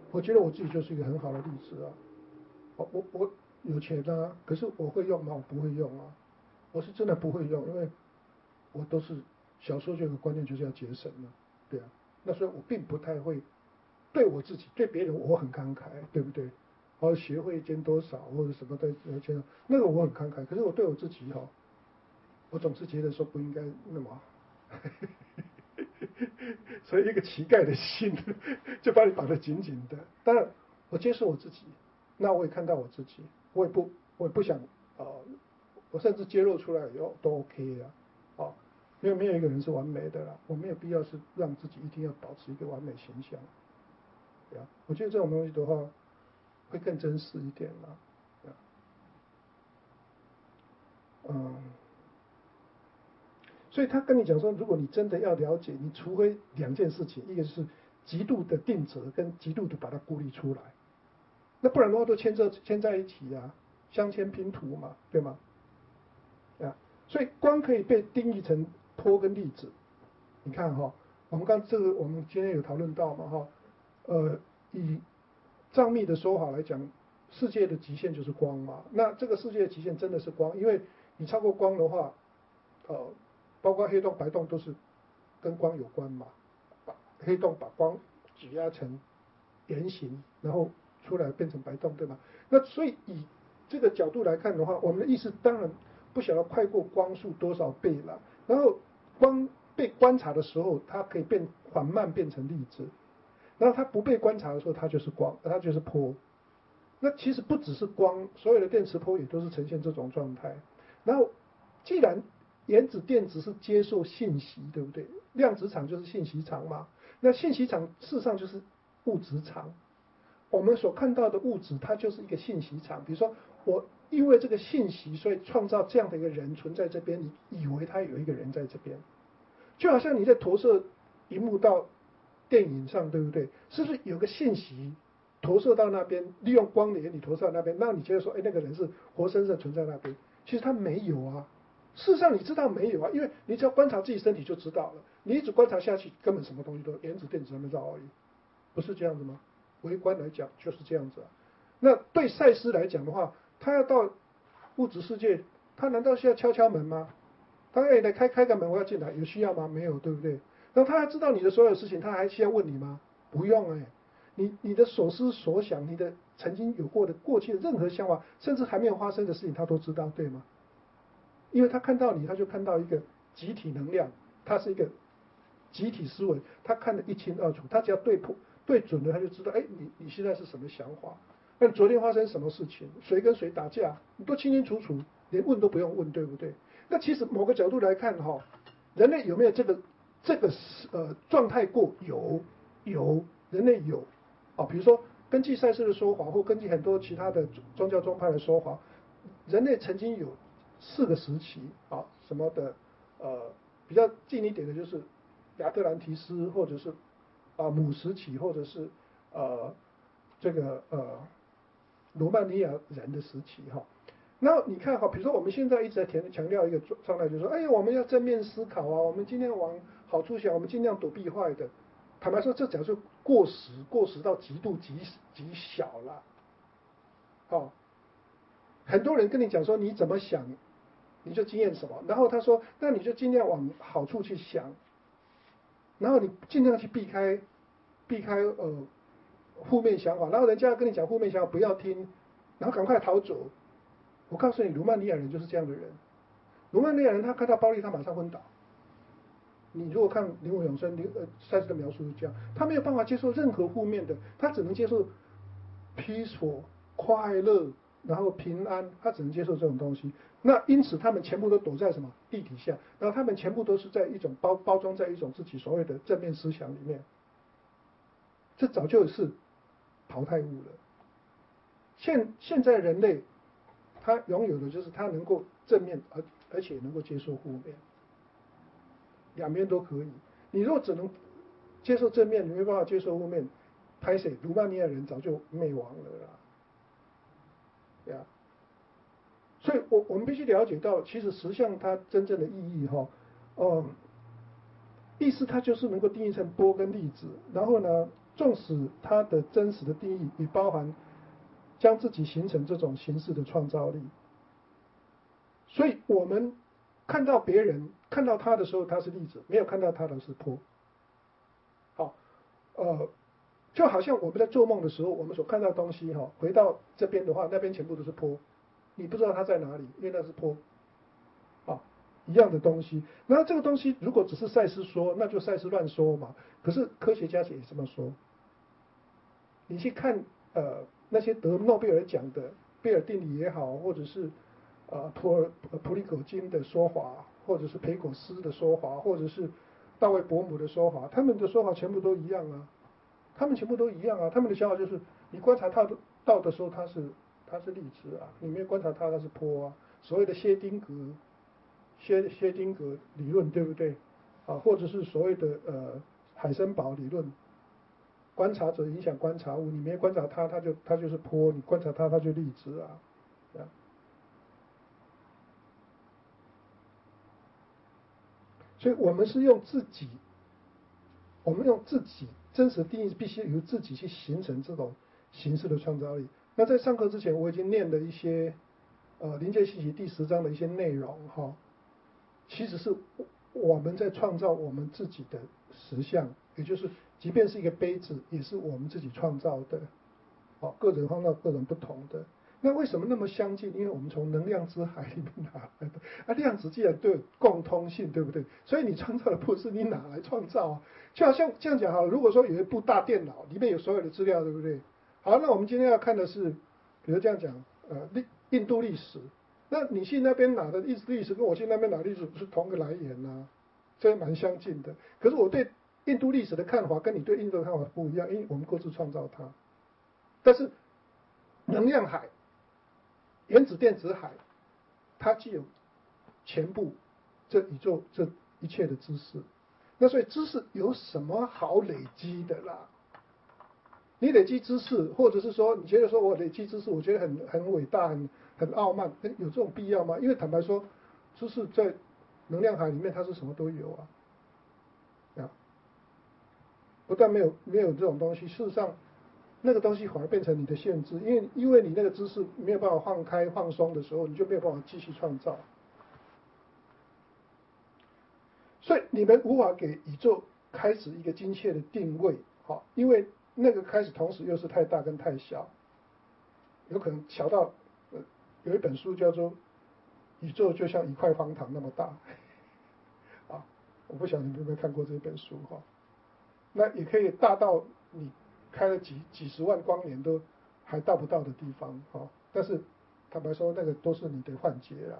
我觉得我自己就是一个很好的例子啊。我有钱啊，可是我会用吗？我不会用啊，我是真的不会用，因为我都是小时候就有个观念，就是要节省嘛，对啊。那所以我并不太会对我自己，对别人我很慷慨，对不对？学会捐多少或者什么的捐，那个我很慷慨。可是我对我自己我总是觉得说不应该那么所以一个乞丐的心就把你绑得紧紧的。当然，我接受我自己，那我也看到我自己，我也不想我甚至揭露出来以后都 OK 啊，因为没有一个人是完美的啦，我没有必要是让自己一定要保持一个完美形象，对啊，我觉得这种东西的话会更真实一点啦，对啊，嗯。所以他跟你讲说，如果你真的要了解，你除非两件事情，一个是极度的定责，跟极度的把它孤立出来，那不然的话都牵在一起啊，镶嵌拼图嘛，对吗？啊，所以光可以被定义成波跟粒子。你看我们我们今天有讨论到嘛以藏密的说法来讲，世界的极限就是光嘛。那这个世界的极限真的是光，因为你超过光的话，包括黑洞、白洞都是跟光有关嘛。黑洞把光挤压成圆形，然后出来变成白洞，对吗？那所以以这个角度来看的话，我们的意识当然不晓得快过光速多少倍了。然后光被观察的时候，它可以缓慢变成粒子，然后它不被观察的时候，它就是光，它就是波。那其实不只是光，所有的电磁波也都是呈现这种状态。然后既然原子电子是接受信息，对不对？量子场就是信息场嘛。那信息场事实上就是物质场。我们所看到的物质，它就是一个信息场。比如说，我因为这个信息，所以创造这样的一个人存在这边，你以为他有一个人在这边，就好像你在投射荧幕到电影上，对不对？是不是有个信息投射到那边，利用光的原理投射到那边，让你觉得说，哎，那个人是活生生存在那边？其实他没有啊。事实上你知道没有啊，因为你只要观察自己身体就知道了。你一直观察下去，根本什么东西都原子电子还没绕而已，不是这样子吗？微观来讲就是这样子啊。那对赛斯来讲的话，他要到物质世界，他难道是要敲敲门吗？他来开个门，我要进来，有需要吗？没有，对不对？然后他还知道你的所有事情，他还需要问你吗？不用哎，你的所思所想，你的曾经有过的过去的任何想法，甚至还没有发生的事情，他都知道，对吗？因为他看到你，他就看到一个集体能量，他是一个集体思维，他看得一清二楚，他只要对准了，他就知道，哎，你现在是什么想法？那昨天发生什么事情？谁跟谁打架？你都清清楚楚，连问都不用问，对不对？那其实某个角度来看人类有没有这个状态过？有，人类有比如说根据赛斯的说法，或根据很多其他的宗教宗派的说法，人类曾经有4个时期什么的比较近一点的就是亚特兰提斯，或者是母时期，或者是这个罗曼尼亚人的时期那你看比如说我们现在一直在强调一个状态，就是说，哎，我们要正面思考我们尽量往好处想，我们尽量躲避坏的。坦白说，这假如过时到极度极小了。很多人跟你讲说你怎么想，你就经验什么。然后他说，那你就尽量往好处去想，然后你尽量去避开负面想法。然后人家跟你讲负面想法不要听，然后赶快逃走。我告诉你，卢曼尼亚人就是这样的人。卢曼尼亚人他看到暴力，他马上昏倒。你如果看灵魂永生赛斯的描述是这样，他没有办法接受任何负面的，他只能接受 peaceful 快乐，然后平安，他只能接受这种东西。那因此他们全部都躲在什么地底下，然后他们全部都是在一种包装在一种自己所谓的正面思想里面。这早就是淘汰物了。现在人类他拥有的就是他能够正面而且能够接受负面，两边都可以。你若只能接受正面，你没办法接受负面，拍谁？卢曼尼亚人早就灭亡了啦。对啊，所以我们必须了解到，其实实相它真正的意义意思它就是能够定义成波跟粒子，然后呢， 纵使它的真实的定义也包含将自己形成这种形式的创造力。所以我们看到别人看到他的时候，他是粒子；没有看到他的是波。好，就好像我们在做梦的时候，我们所看到的东西哈，回到这边的话，那边全部都是波，你不知道它在哪里，因为那是波。啊，一样的东西。然后这个东西如果只是赛斯说，那就赛斯乱说嘛。可是科学家也这么说。你去看那些得诺贝尔奖的贝尔定理也好，或者是普利戈金的说法，或者是培果斯的说法，或者是大卫伯姆的说法，他们的说法全部都一样啊。他们全部都一样啊。他们的想法就是，你观察它到的时候，它是粒子啊，你没有观察它是波啊。所谓的薛丁格理论，对不对？啊，或者是所谓的海森堡理论，观察者影响观察物，你没观察它，它就是波；你观察它，它就粒子啊。这样。所以我们是用自己真实定义，必须由自己去形成这种形式的创造力。那在上课之前，我已经念了一些临界信息第10章的一些内容哈。其实是我们在创造我们自己的实相，也就是即便是一个杯子，也是我们自己创造的。个人创造各种不同的。那为什么那么相近？因为我们从能量之海里面拿来的。量子既然都有共通性，对不对？所以你创造的不是你哪来创造啊？就好像这样讲哈，如果说有一部大电脑，里面有所有的资料，对不对？好，那我们今天要看的是，比如这样讲，印度历史。那你去那边拿的历史，跟我去那边拿的历史不是同个来源啊，所以蛮相近的。可是我对印度历史的看法跟你对印度的看法不一样，因为我们各自创造它。但是能量海、原子电子海，它具有全部这宇宙这一切的知识。那所以知识有什么好累积的啦？你累积知识，或者是说你觉得说我累积知识，我觉得很伟大、很傲慢，有这种必要吗？因为坦白说，知识在能量海里面它是什么都有啊，不但没有这种东西，事实上那个东西反而变成你的限制，因为你那个知识没有办法放开放松的时候，你就没有办法继续创造。所以你们无法给宇宙开始一个精确的定位，因为那个开始同时又是太大跟太小，有可能小到有一本书叫做《宇宙就像一块方糖那么大》，我不晓得你们有没有看过这本书哈。那也可以大到你开了几十万光年都还到不到的地方但是坦白说，那个都是你的幻觉啦。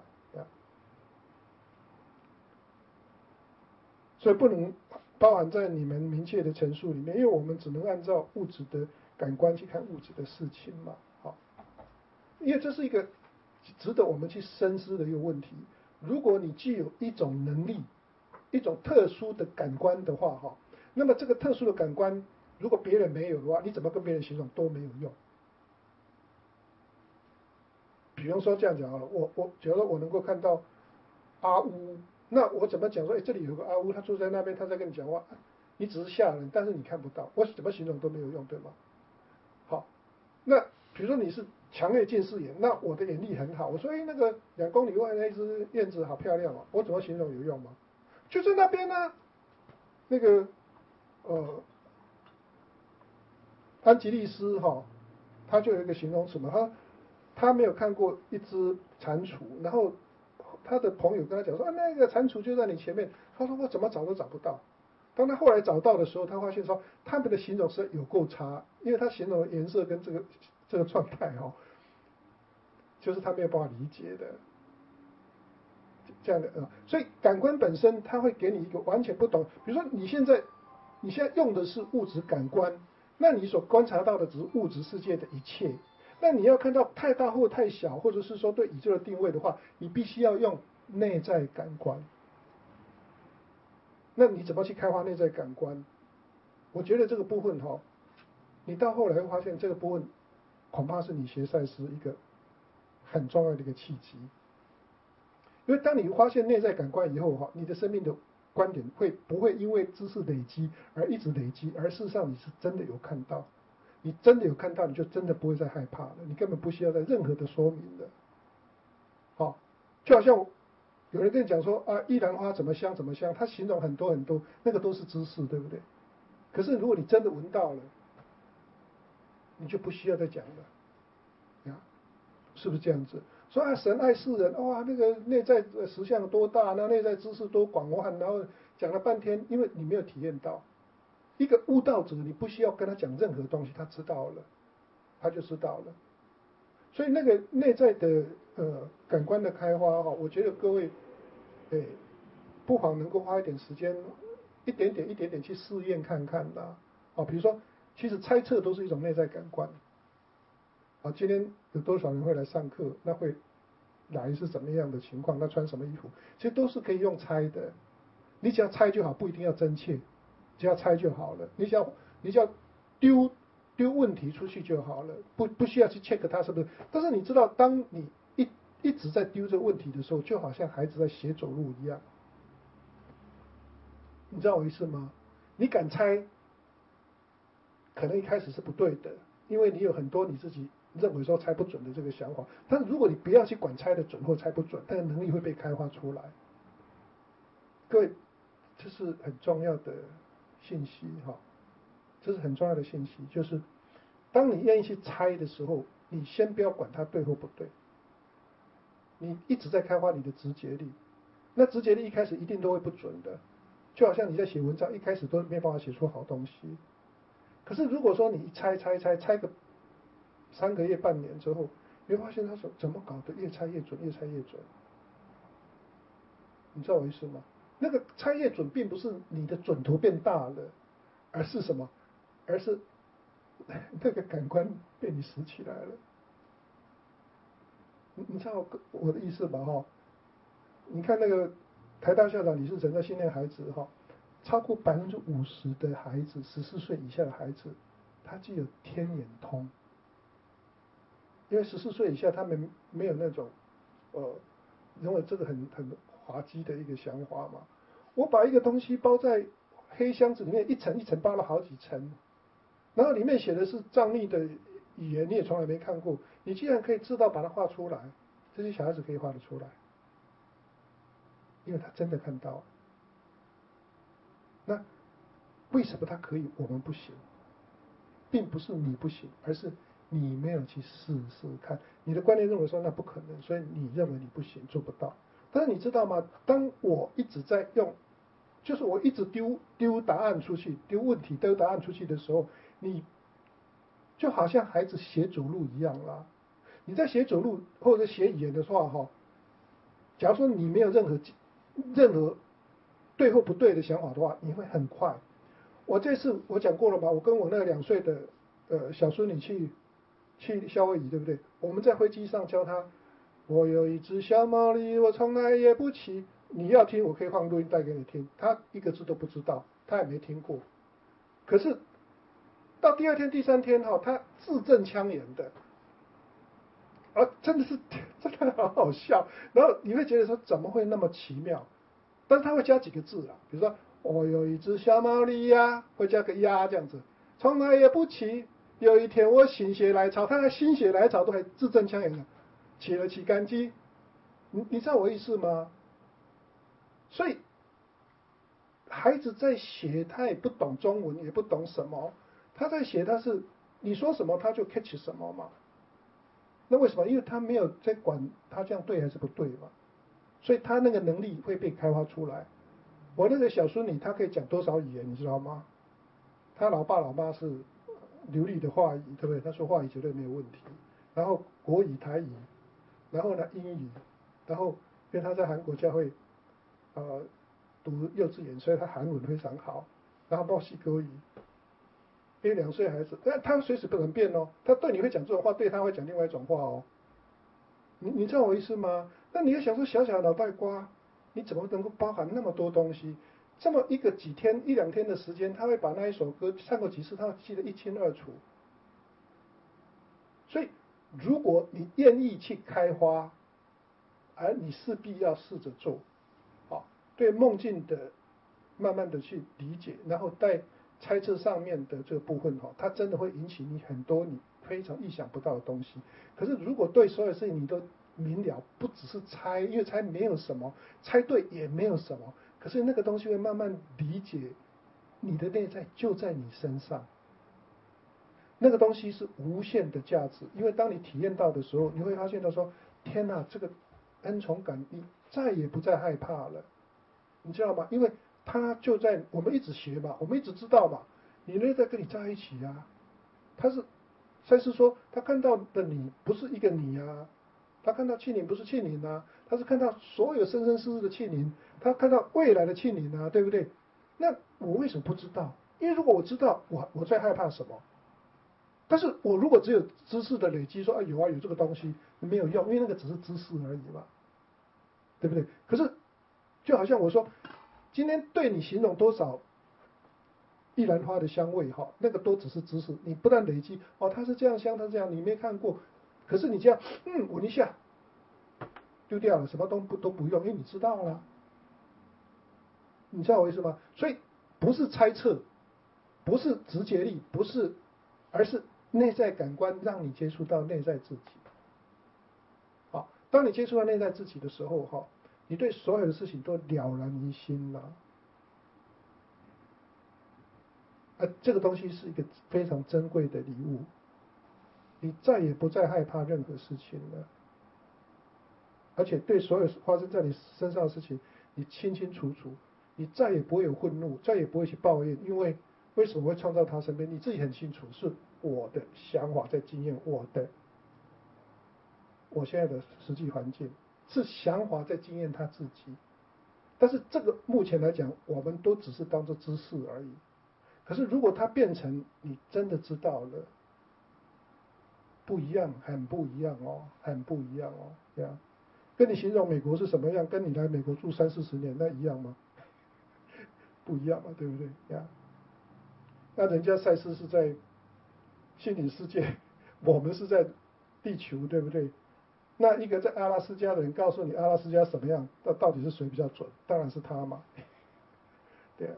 所以不能包含在你们明确的陈述里面，因为我们只能按照物质的感官去看物质的事情嘛。因为这是一个值得我们去深思的一个问题。如果你具有一种能力，一种特殊的感官的话那么这个特殊的感官，如果别人没有的话，你怎么跟别人形容都没有用。比方说这样讲好了，我觉得我能够看到阿乌，那我怎么讲说，这里有个阿乌，他坐在那边，他在跟你讲话，你只是吓人，但是你看不到，我怎么形容都没有用，对吗？好，那比如说你是强烈近视眼，那我的眼力很好，我说那个2公里外那只燕子好漂亮哦，我怎么形容有用吗？就在那边呢，那个安吉丽斯他就有一个形容词嘛，他没有看过一只蟾蜍，然后他的朋友跟他讲说那个蟾蜍就在你前面，他说我怎么找都找不到。当他后来找到的时候，他发现说他们的形容是有够差，因为他形容的颜色跟这个状态就是他没有办法理解的这样的所以感官本身它会给你一个完全不同，比如说你现在用的是物质感官，那你所观察到的只是物质世界的一切。那你要看到太大或太小，或者是说对宇宙的定位的话，你必须要用内在感官。那你怎么去开发内在感官？我觉得这个部分你到后来会发现这个部分恐怕是你学赛斯一个很重要的一个契机。因为当你发现内在感官以后你的生命的观点不会因为知识累积而一直累积，而事实上你是真的有看到，你真的有看到，你就真的不会再害怕了，你根本不需要再任何的说明了。好，就好像有人跟你讲说啊，玉兰花怎么香怎么香，他形容很多很多，那个都是知识，对不对？可是如果你真的闻到了，你就不需要再讲了，呀，是不是这样子？说啊，神爱世人，哇，那个内在实相多大，那内在知识多广泛，然后讲了半天，因为你没有体验到。一个悟道者，你不需要跟他讲任何东西，他知道了，他就知道了。所以那个内在的感官的开花哈，我觉得各位，不妨能够花一点时间，一点点一点点去试验看看啦。啊，比如说，其实猜测都是一种内在感官。啊，今天有多少人会来上课？那会来是怎么样的情况？他穿什么衣服？其实都是可以用猜的。你只要猜就好，不一定要真切，只要猜就好了。你只要丢问题出去就好了，不需要去 check 它是不是。但是你知道，当你一直在丢这个问题的时候，就好像孩子在学走路一样。你知道我意思吗？你敢猜，可能一开始是不对的，因为你有很多你自己认为说猜不准的这个想法。但是如果你不要去管猜的准或猜不准，那个能力会被开发出来。各位，这是很重要的信息哈，这是很重要的信息，就是当你愿意去猜的时候，你先不要管它对或不对，你一直在开发你的直觉力。那直觉力一开始一定都会不准的，就好像你在写文章，一开始都没办法写出好东西。可是如果说你猜个3个月、半年之后，你会发现他说怎么搞的，越猜越准，越猜越准。你知道我意思吗？那个猜越准，并不是你的准头变大了，而是什么？而是那个感官被你拾起来了。你知道我的意思吧？哈，你看那个台大校长李世成在训练孩子哈，超过50%的孩子，14岁以下的孩子，他具有天眼通。因为14岁以下他们没有那种认为这个很滑稽的一个想法嘛。我把一个东西包在黑箱子里面，一层一层包了好几层，然后里面写的是藏历的语言，你也从来没看过，你竟然可以知道把它画出来，这些小孩子可以画得出来，因为他真的看到。那为什么他可以，我们不行？并不是你不行，而是你没有去试试看。你的观念认为说那不可能，所以你认为你不行，做不到。但是你知道吗？当我一直在用，就是我一直丢答案出去，丢问题丢答案出去的时候，你就好像孩子学走路一样啦。你在学走路或者学语言的话，哈，假如说你没有任何对或不对的想法的话，你会很快。我这次我讲过了吧？我跟我那个2岁的小孙女去夏威夷，对不对？我们在飞机上教她，我有一只小毛狸，我从来也不骑。你要听，我可以放录音带给你听。她一个字都不知道，她也没听过。可是到第2天、第3天哈，她字正腔圆的，真的是真的好好笑。然后你会觉得说怎么会那么奇妙？但是他会加几个字啊，比如说我有一只小毛狸呀，会加个呀这样子，从来也不骑。有一天我心血来潮，他还心血来潮都还字正腔圆的，骑了骑干机。你知道我意思吗？所以孩子在学，他也不懂中文，也不懂什么，他在学，他是你说什么他就 catch 什么嘛。那为什么？因为他没有在管他这样对还是不对嘛，所以他那个能力会被开发出来。我那个小孙女，她可以讲多少语言，你知道吗？她老爸老妈是流利的华语，对不对？她说华语绝对没有问题。然后国语、台语，然后呢英语，然后因为她在韩国教会读幼稚园，所以她韩文非常好。然后墨西哥语，因为2岁孩子，但他随时不能变哦。他对你会讲这种话，对他会讲另外一种话哦。你知道我意思吗？那你要想说小小的脑袋瓜，你怎么能够包含那么多东西？这么几天1-2天的时间，他会把那一首歌唱过几次，他会记得一清二楚。所以，如果你愿意去开花，而你势必要试着做，对梦境的慢慢的去理解，然后在猜测上面的这个部分它真的会引起你很多你非常意想不到的东西。可是如果对所有事情你都明了，不只是猜，因为猜没有什么，猜对也没有什么，可是那个东西会慢慢理解，你的内在就在你身上。那个东西是无限的价值，因为当你体验到的时候，你会发现到说，天哪，这个恩宠感，你再也不再害怕了，你知道吗？因为它就在我们一直学嘛，我们一直知道嘛，你内在跟你在一起啊，他是，赛斯说他看到的你不是一个你啊，他看到庆龄不是庆龄啊，他是看到所有生生世世的庆龄，他看到未来的庆龄啊，对不对？那我为什么不知道？因为如果我知道，我在害怕什么？但是我如果只有知识的累积，说有啊有这个东西没有用，因为那个只是知识而已嘛，对不对？可是就好像我说，今天对你形容多少玉兰花的香味那个都只是知识，你不但累积它是这样香，它是这样，你没看过，可是你这样闻一下丢掉了，什么都不用，因为你知道了，你知道我意思吗？所以不是猜测，不是直觉力，不是，而是内在感官让你接触到内在自己。当你接触到内在自己的时候你对所有的事情都了然于心了。这个东西是一个非常珍贵的礼物，你再也不再害怕任何事情了，而且对所有发生在你身上的事情，你清清楚楚，你再也不会有愤怒，再也不会去抱怨，因为为什么会创造他身边，你自己很清楚，是我的想法在经验我现在的实际环境，是想法在经验他自己。但是这个目前来讲，我们都只是当做知识而已。可是如果它变成你真的知道了，不一样，很不一样很不一样这样。跟你形容美国是什么样，跟你来美国住30-40年那一样吗？不一样嘛，对不对呀？那人家赛斯是在心理世界，我们是在地球，对不对？那一个在阿拉斯加的人告诉你阿拉斯加什么样，那到底是谁比较准？当然是他嘛，对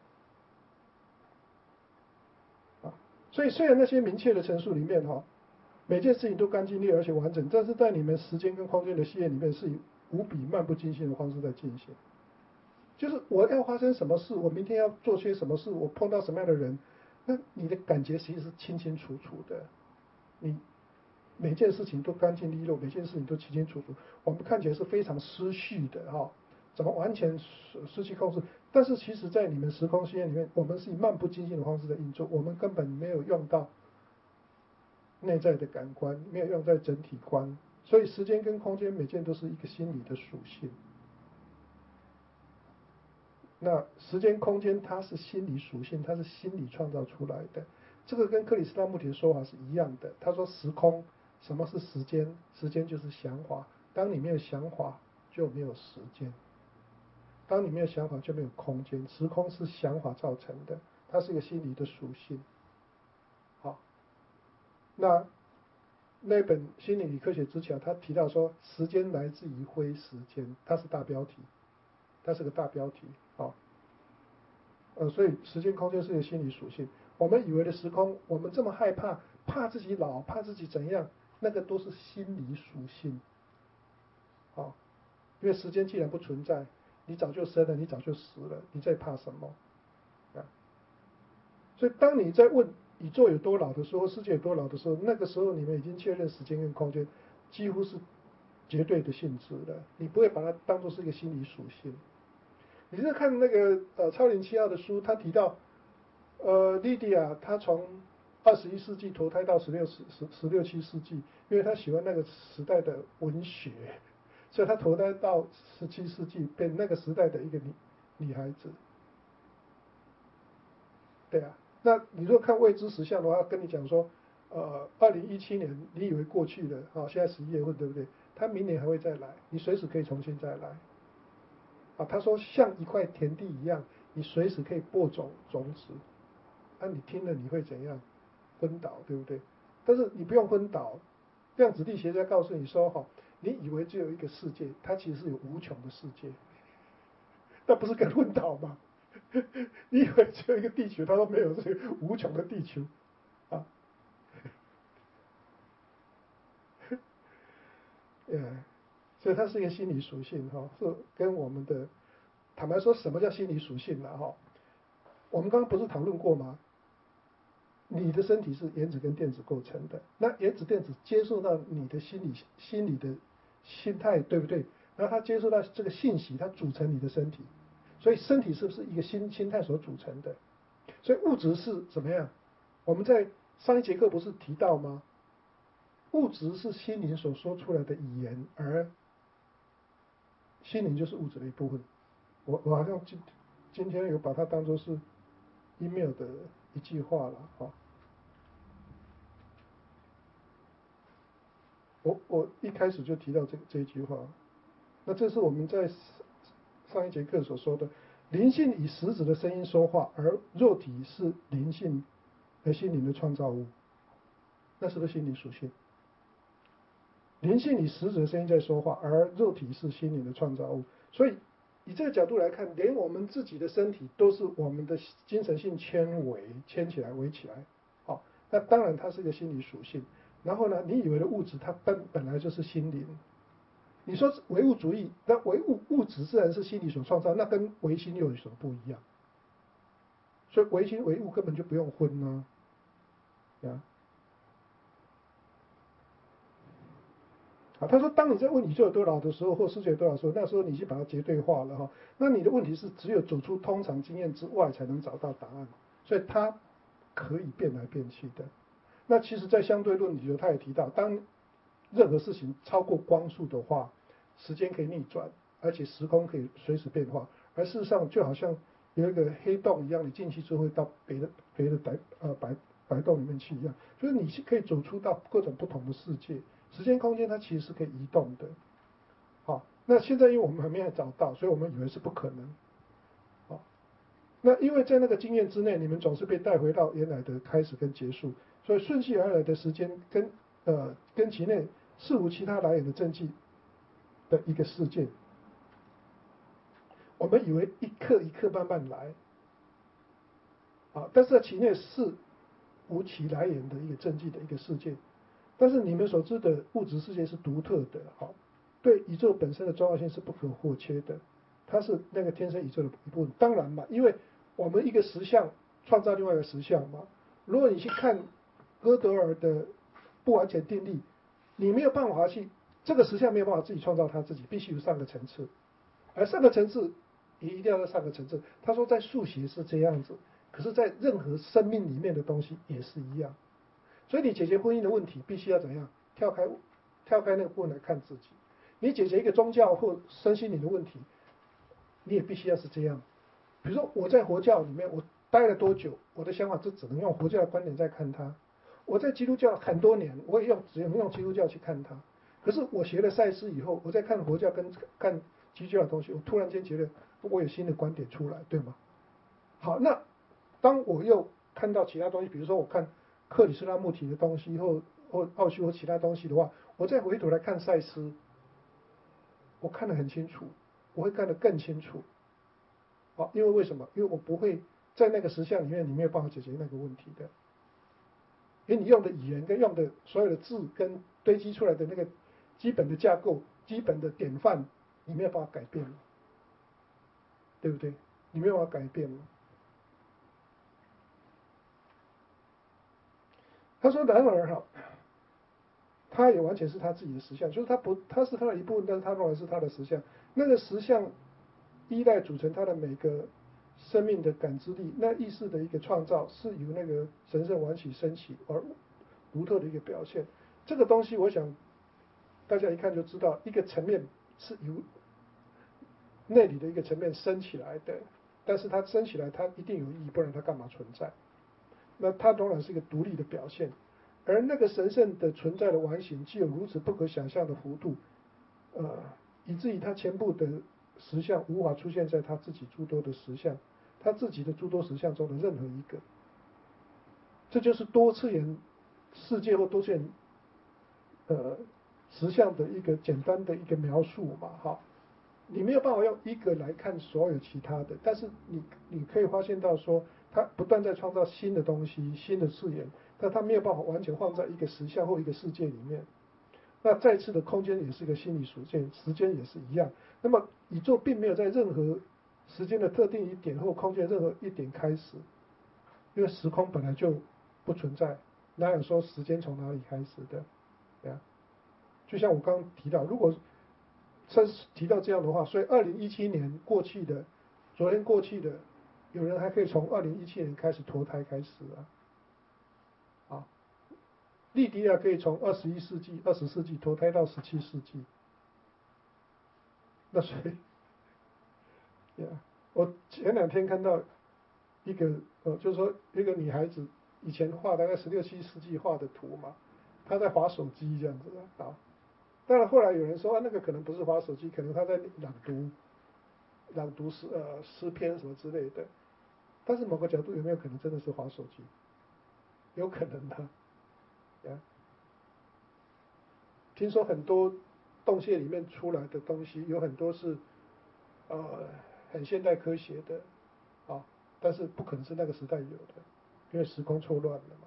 所以虽然那些明确的陈述里面每件事情都干净利落而且完整，但是在你们时间跟空间的系列里面是以无比漫不经心的方式在进行。就是我要发生什么事，我明天要做些什么事，我碰到什么样的人，那你的感觉其实是清清楚楚的，你每件事情都干净利落，每件事情都清清楚楚，我们看起来是非常失序的怎么完全失去控制？但是其实在你们时空系列里面，我们是以漫不经心的方式在运作，我们根本没有用到内在的感官，没有用在整体观，所以时间跟空间每件都是一个心理的属性。那时间空间它是心理属性，它是心理创造出来的。这个跟克里斯纳穆提的说法是一样的。他说时空，什么是时间？时间就是想法。当你没有想法，就没有时间；当你没有想法，就没有空间。时空是想法造成的，它是一个心理的属性。好，那本心理与科学之桥，他提到说，时间来自于非时间，它是大标题，它是个大标题。所以时间空间是一个心理属性。我们以为的时空，我们这么害怕，怕自己老，怕自己怎样，那个都是心理属性。因为时间既然不存在，你早就生了，你早就死了，你在怕什么？所以当你在问宇宙有多老的时候，世界有多老的时候，那个时候你们已经确认时间跟空间几乎是绝对的性质了，你不会把它当作是一个心理属性。你是看那个超灵7号的书，他提到莉迪亚她从21世纪投胎到16、17世纪，因为她喜欢那个时代的文学，所以她投胎到17世纪，变那个时代的一个女孩子。对啊，那你如果看未知实相的话，跟你讲说，2017年你以为过去了，现在11月份对不对？他明年还会再来，你随时可以重新再来。他说像一块田地一样，你随时可以播种子。你听了你会怎样？昏倒，对不对？但是你不用昏倒，量子力学家告诉你说，你以为只有一个世界，它其实是有无穷的世界，那不是更昏倒吗？ 你以为只有一个地球，他说没有，这个无穷的地球啊。所以它是一个心理属性哈，是跟我们的坦白说，什么叫心理属性呢？哈，我们刚刚不是讨论过吗？你的身体是原子跟电子构成的，那原子电子接受到你的心理的心态，对不对？然后它接受到这个信息，它组成你的身体，所以身体是不是一个心态所组成的？所以物质是怎么样？我们在上一节课不是提到吗？物质是心灵所说出来的语言，而心灵就是物质的一部分。我好像今天有把它当作是 email 的一句话了哈。我一开始就提到这一句话，那这是我们在上一节课所说的，灵性以实质的声音说话，而肉体是灵性和心灵的创造物，那是不是心理属性？灵性以实质的声音在说话，而肉体是心灵的创造物，所以以这个角度来看，连我们自己的身体都是我们的精神性纤维牵起来、围起来。好，那当然它是一个心理属性。然后呢，你以为的物质，它本来就是心灵。你说唯物主义，那唯物质自然是心理所创造，那跟唯心又有什么不一样？所以唯心唯物根本就不用分呢，啊。啊，他说，当你在问宇宙有多少的时候，或世界有多少的时候，那时候你已经把它绝对化了哈。那你的问题是，只有走出通常经验之外，才能找到答案。所以它可以变来变去的。那其实，在相对论里头，他也提到，当任何事情超过光速的话，时间可以逆转，而且时空可以随时变化。而事实上，就好像有一个黑洞一样，你进去之后会到别的白洞里面去一样，就是你是可以走出到各种不同的世界。时间空间它其实是可以移动的。好，那现在因为我们还没有找到，所以我们以为是不可能。好，那因为在那个经验之内，你们总是被带回到原来的开始跟结束，所以顺序而来的时间跟其内事无其他来源的证据的一个事件，我们以为一刻一刻慢慢来，啊，但是在其内是无其来源的一个证据的一个事件。但是你们所知的物质世界是独特的，好，对宇宙本身的重要性是不可或缺的，它是那个天生宇宙的一部分。当然嘛，因为我们一个实相创造另外一个实相嘛。如果你去看哥德尔的不完全定律，你没有办法去这个实相没有办法自己创造它自己，必须有上个层次，而上个层次也一定要在上个层次。他说在数学是这样子，可是在任何生命里面的东西也是一样。所以你解决婚姻的问题，必须要怎样跳开那个部分来看自己。你解决一个宗教或身心灵的问题，你也必须要是这样。比如说我在佛教里面我待了多久，我的想法就只能用佛教的观点在看它。我在基督教很多年，我也只能用基督教去看它。可是我学了赛斯以后，我在看佛教跟看基督教的东西，我突然间觉得我有新的观点出来，对吗？好，那当我又看到其他东西，比如说我看克里斯拉穆提的东西或奥修或其他东西的话，我再回头来看赛斯，我看得很清楚，我会看得更清楚。好，因为为什么？因为我不会在那个实相里面，你没有办法解决那个问题的。因为你用的语言跟用的所有的字跟堆积出来的那个基本的架构、基本的典范，你没有办法改变了，对不对？你没有办法改变了。他说：“然而哈，他也完全是他自己的实相，就是他是他的一部分，但是他认为是他的实相。那个实相依赖组成他的每个生命的感知力，那意识的一个创造是由那个神圣缘起升起而独特的一个表现。这个东西，我想大家一看就知道，一个层面是由内里的一个层面升起来的，但是它升起来，它一定有意义，不然它干嘛存在？那它当然是一个独立的表现。”而那个神圣的存在的完形，具有如此不可想象的幅度，以至于他全部的实相无法出现在他自己诸多的实相，他自己的诸多实相中的任何一个。这就是多次元世界或多次元实相的一个简单的一个描述嘛，哈。 你没有办法用一个来看所有其他的，但是你可以发现到说，它不断在创造新的东西、新的次元，但它没有办法完全放在一个实相或一个世界里面。那再次的空间也是一个心理属性，时间也是一样。那么宇宙并没有在任何时间的特定一点或空间任何一点开始，因为时空本来就不存在，哪有说时间从哪里开始的？对啊，就像我刚刚提到，如果提到这样的话，所以2017年过去的，昨天过去的，有人还可以从2017年开始脱胎开始啊，利迪亚可以从21世纪、20世纪脱胎到17世纪，那所以，我前2天看到一个就是说一个女孩子以前画大概16、17世纪画的图嘛，她在滑手机这样子的啊。当然后来有人说那个可能不是滑手机，可能她在朗读诗篇什么之类的。但是某个角度有没有可能真的是滑手机？有可能的。听说很多洞穴里面出来的东西有很多是很现代科学的啊，但是不可能是那个时代有的，因为时空错乱了嘛。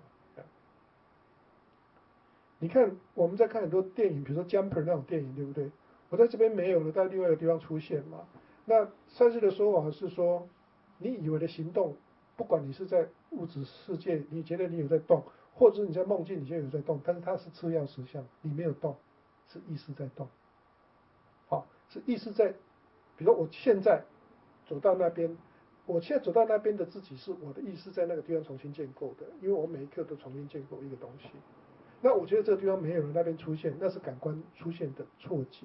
你看我们在看很多电影，比如说 Jumper 那种电影，对不对？我在这边没有了，在另外一个地方出现嘛。那赛斯的说法是说，你以为的行动，不管你是在物质世界，你觉得你有在动，或者你在梦境，你就有在动，但是它是次要实相，你没有动，是意识在动。好，是意识在，比如说我现在走到那边，我现在走到那边的自己是我的意识在那个地方重新建构的，因为我每一刻都重新建构一个东西。那我觉得这个地方没有人那边出现，那是感官出现的错觉，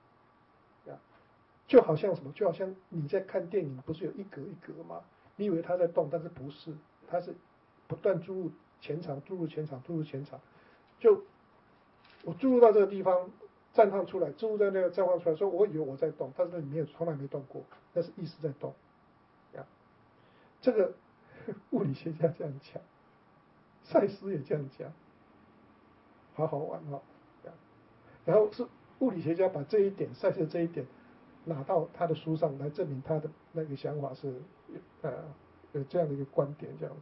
就好像什么，就好像你在看电影，不是有一格一格吗？你以为它在动，但是不是，它是不断注入前场，注入前场，注入前场。就我注入到这个地方，绽放出来，注入在那个绽放出来，说我以为我在动，但是那里面从来没动过，那是意识在动。这个物理学家这样讲，赛斯也这样讲，好好玩哦。然后是物理学家把这一点，赛斯的这一点拿到他的书上来证明他的那个想法是有这样的一个观点这样子。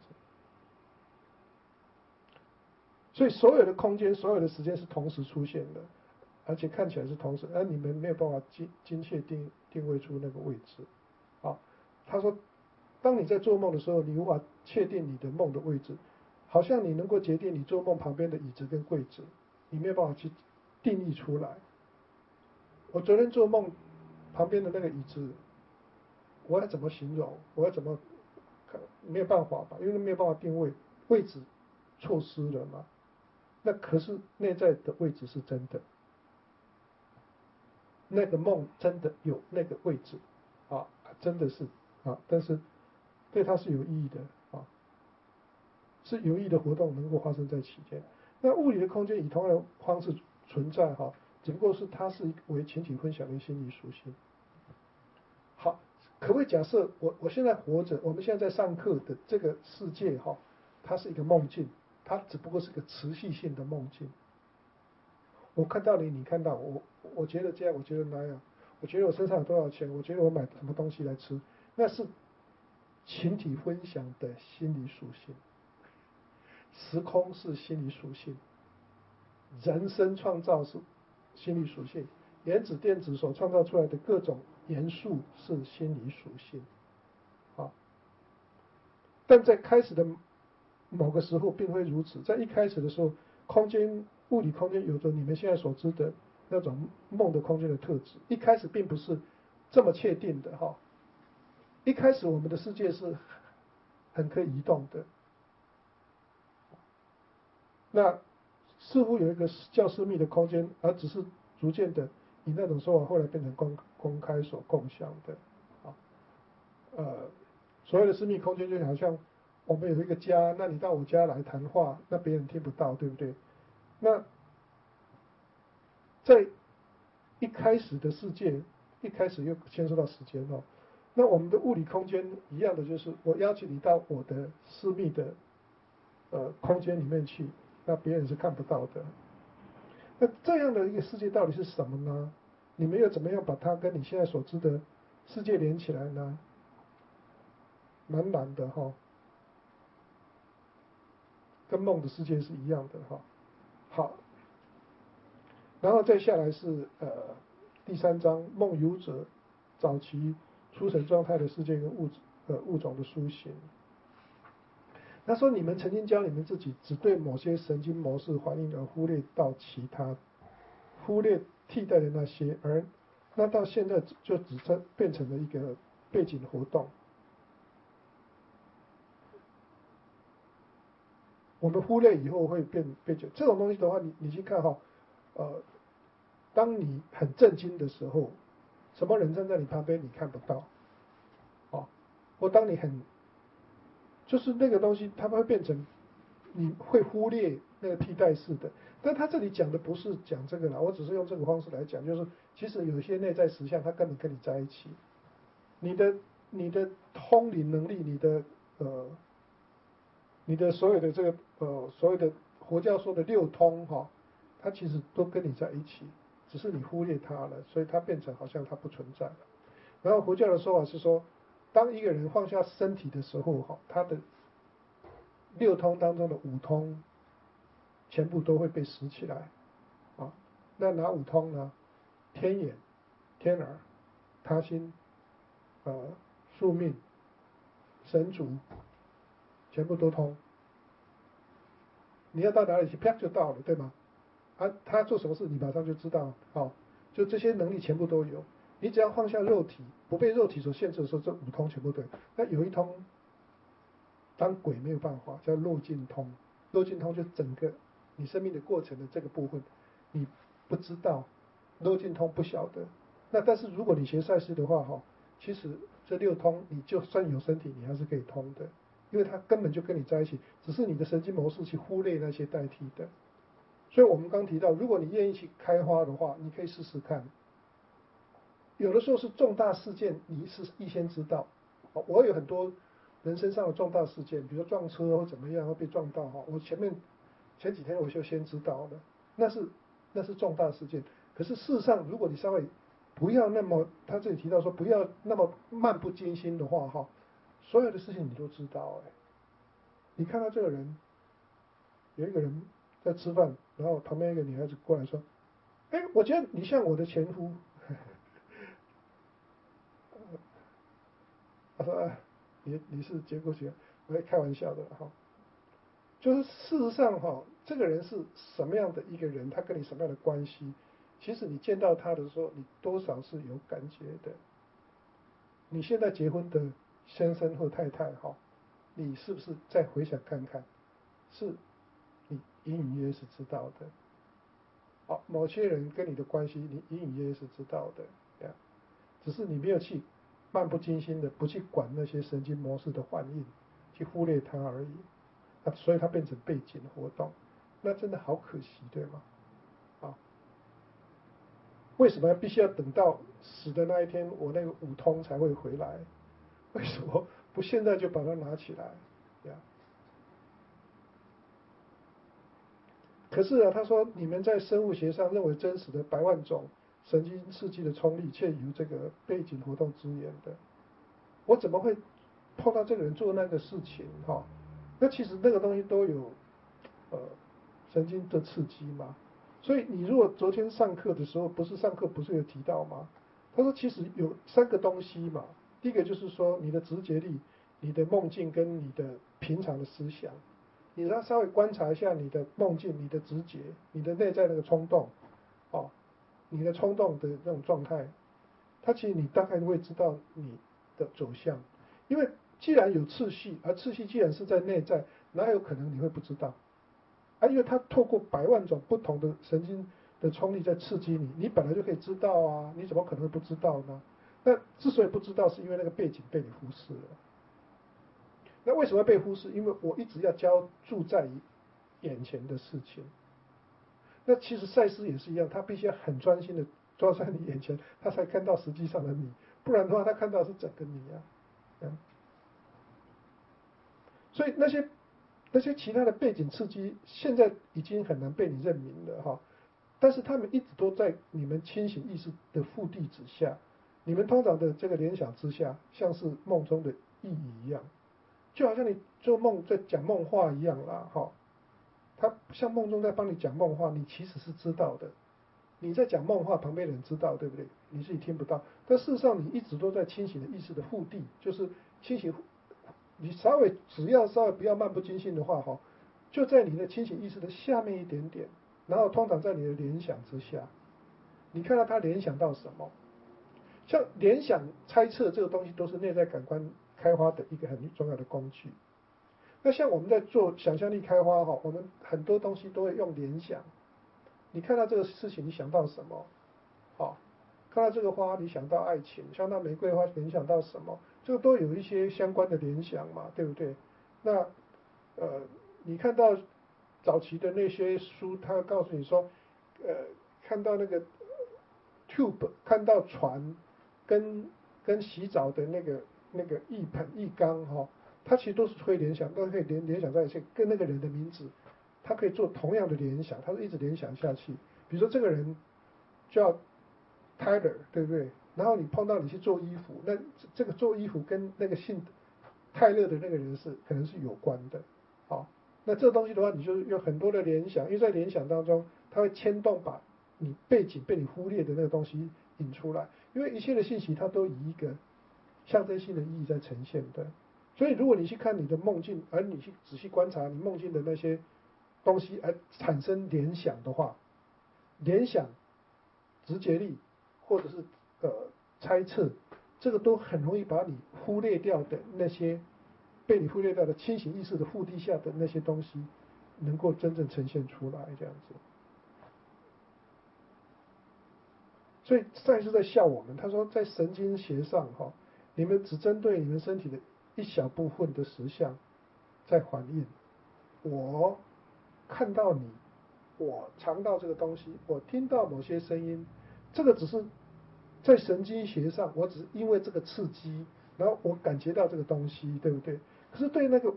所以所有的空间、所有的时间是同时出现的，而且看起来是同时，而你们没有办法精确定位出那个位置。啊，他说，当你在做梦的时候，你无法确定你的梦的位置，好像你能够决定你做梦旁边的椅子跟柜子，你没有办法去定义出来。我昨天做梦旁边的那个椅子，我要怎么形容？我要怎么没有办法吧？因为没有办法定位，位置错失了嘛。那可是内在的位置是真的，那个梦真的有那个位置啊，真的是啊，但是对它是有意义的啊，是有意义的活动能够发生在其间。那物理的空间以同样的方式存在哈，只不过是它是为群体分享的心理属性。好，可不可以假设我现在活着，我们现在在上课的这个世界哈，它是一个梦境，它只不过是个持续性的梦境。我看到你，你看到我，我觉得这样，我觉得那样，我觉得我身上有多少钱，我觉得我买什么东西来吃，那是群体分享的心理属性。时空是心理属性，人生创造是心理属性，原子电子所创造出来的各种元素是心理属性。啊，但在开始的某个时候并非如此，在一开始的时候，物理空间有着你们现在所知的那种梦的空间的特质，一开始并不是这么确定的哈。一开始我们的世界是很可以移动的，那似乎有一个较私密的空间，而只是逐渐的以那种说法后来变成公开所共享的啊。所谓的私密空间就好像我们有一个家，那你到我家来谈话，那别人听不到，对不对？那在一开始的世界，一开始又牵涉到时间哦。那我们的物理空间一样的，就是我邀请你到我的私密的空间里面去，那别人是看不到的。那这样的一个世界到底是什么呢？ 你们又怎么样把它跟你现在所知的世界连起来呢？蛮难的哈，跟梦的世界是一样的哈。好，然后再下来是第3章梦游者早期出神状态的世界跟物种的苏醒。他说：“你们曾经教你们自己只对某些神经模式反应，而忽略到其他，忽略替代的那些，而那到现在就只变成了一个背景活动。我们忽略以后会变成这种东西的话，你去看哈，当你很震惊的时候，什么人站在你旁边你看不到，哦，或当你很就是那个东西，它会变成你会忽略那个替代式的。但他这里讲的不是讲这个啦，我只是用这个方式来讲，就是其实有些内在实相，它根本跟你在一起，你的通灵能力，你的所有的这个所有的佛教说的六通哈，它其实都跟你在一起，只是你忽略它了，所以它变成好像它不存在了。然后佛教的说法是说，当一个人放下身体的时候哈，他的六通当中的五通全部都会被拾起来啊。那哪五通呢？天眼、天耳、他心、宿命、神足，全部都通。你要到哪里去，啪就到了，对吗？他做什么事，你马上就知道。好，就这些能力全部都有。你只要放下肉体，不被肉体所限制的时候，这五通全部对。那有一通，当鬼没有办法，叫漏尽通。漏尽通就整个你生命的过程的这个部分，你不知道，漏尽通不晓得。那但是如果你学赛事的话，哈，其实这六通你就算有身体，你还是可以通的，因为它根本就跟你在一起，只是你的神经模式去忽略那些代替的。所以我们刚提到，如果你愿意去开花的话，你可以试试看。有的时候是重大事件，你是预先知道。我有很多人身上的重大事件，比如说撞车或怎么样，或被撞到哈，我前几天我就先知道了，那是重大事件。可是事实上，如果你稍微不要那么，他这里提到说不要那么漫不经心的话哈，所有的事情你都知道哎。你看到这个人，有一个人在吃饭，然后旁边一个女孩子过来说：“哎，我觉得你像我的前夫。”他说：“哎，你是结过去，我在开玩笑的哈。就是事实上哈，这个人是什么样的一个人，他跟你什么样的关系，其实你见到他的时候，你多少是有感觉的。你现在结婚的先生或太太哈，你是不是再回想看看，是你隐隐约约是知道的。好，某些人跟你的关系，你隐隐约约是知道的，呀，只是你没有去漫不经心的不去管那些神经模式的反应，去忽略它而已。所以它变成背景活动，那真的好可惜，对吗？啊，为什么必须要等到死的那一天，我那个五通才会回来？为什么不现在就把它拿起来？呀？可是啊，他说你们在生物学上认为真实的100万种神经刺激的冲力，却由这个背景活动支援的。我怎么会碰到这个人做那个事情？哈，那其实那个东西都有呃神经的刺激嘛。所以你如果昨天上课的时候，不是上课不是有提到吗？他说其实有3个东西嘛。第一个就是说你的直觉力、你的梦境跟你的平常的思想。你要稍微观察一下你的梦境、你的直觉、你的内在那个冲动，哦，你的冲动的那种状态，它其实你大概会知道你的走向。因为既然有次序，而次序既然是在内在，哪有可能你会不知道？因为它透过100万种不同的神经的冲力在刺激你，你本来就可以知道啊，你怎么可能会不知道呢？那之所以不知道，是因为那个背景被你忽视了。那为什么被忽视？因为我一直要注在于眼前的事情。那其实赛斯也是一样，他必须要很专心的抓在你眼前，他才看到实际上的你，不然的话，他看到的是整个你啊。所以那些其他的背景刺激，现在已经很难被你认明了哈。 但是他们一直都在你们清醒意识的副地之下，你们通常的这个联想之下，像是梦中的意义一样，就好像你做梦在讲梦话一样啦，哈。他像梦中在帮你讲梦话，你其实是知道的。你在讲梦话，旁边人知道，对不对？你自己听不到，但事实上你一直都在清醒的意识的腹地，就是清醒。你只要稍微不要漫不经心的话，哈，就在你的清醒意识的下面一点点，然后通常在你的联想之下，你看到他联想到什么？像联想、猜测这个东西，都是内在感官开发的一个很重要的工具。那像我们在做想象力开发哈，我们很多东西都会用联想。你看到这个事情，你想到什么？好，看到这个花，你想到爱情；想到玫瑰花，联想到什么？这个都有一些相关的联想嘛，对不对？那你看到早期的那些书，他告诉你说，看到那个 tube，看到船跟洗澡的那个浴缸哈，它其实都是会联想，都可以联想在一起，跟那个人的名字，它可以做同样的联想，它是一直联想下去。比如说这个人叫 Tyler，对不对？然后你碰到你去做衣服，那这个做衣服跟那个姓泰勒的那个人可能是有关的，好，那这东西的话，你就有很多的联想，因为在联想当中，它会牵动把你背景被你忽略的那个东西引出来，因为一切的信息它都以一个象征性的意义在呈现的，所以如果你去看你的梦境，而你去仔细观察你梦境的那些东西，而产生联想的话，联想、直觉力或者是猜测，这个都很容易把你忽略掉的那些被你忽略掉的清醒意识的腹地下的那些东西，能够真正呈现出来，这样子。所以赛斯在笑我们，他说在神经学上哈，你们只针对你们身体的一小部分的实相在反应。我看到你，我尝到这个东西，我听到某些声音，这个只是在神经学上，我只是因为这个刺激，然后我感觉到这个东西，对不对？可是对那个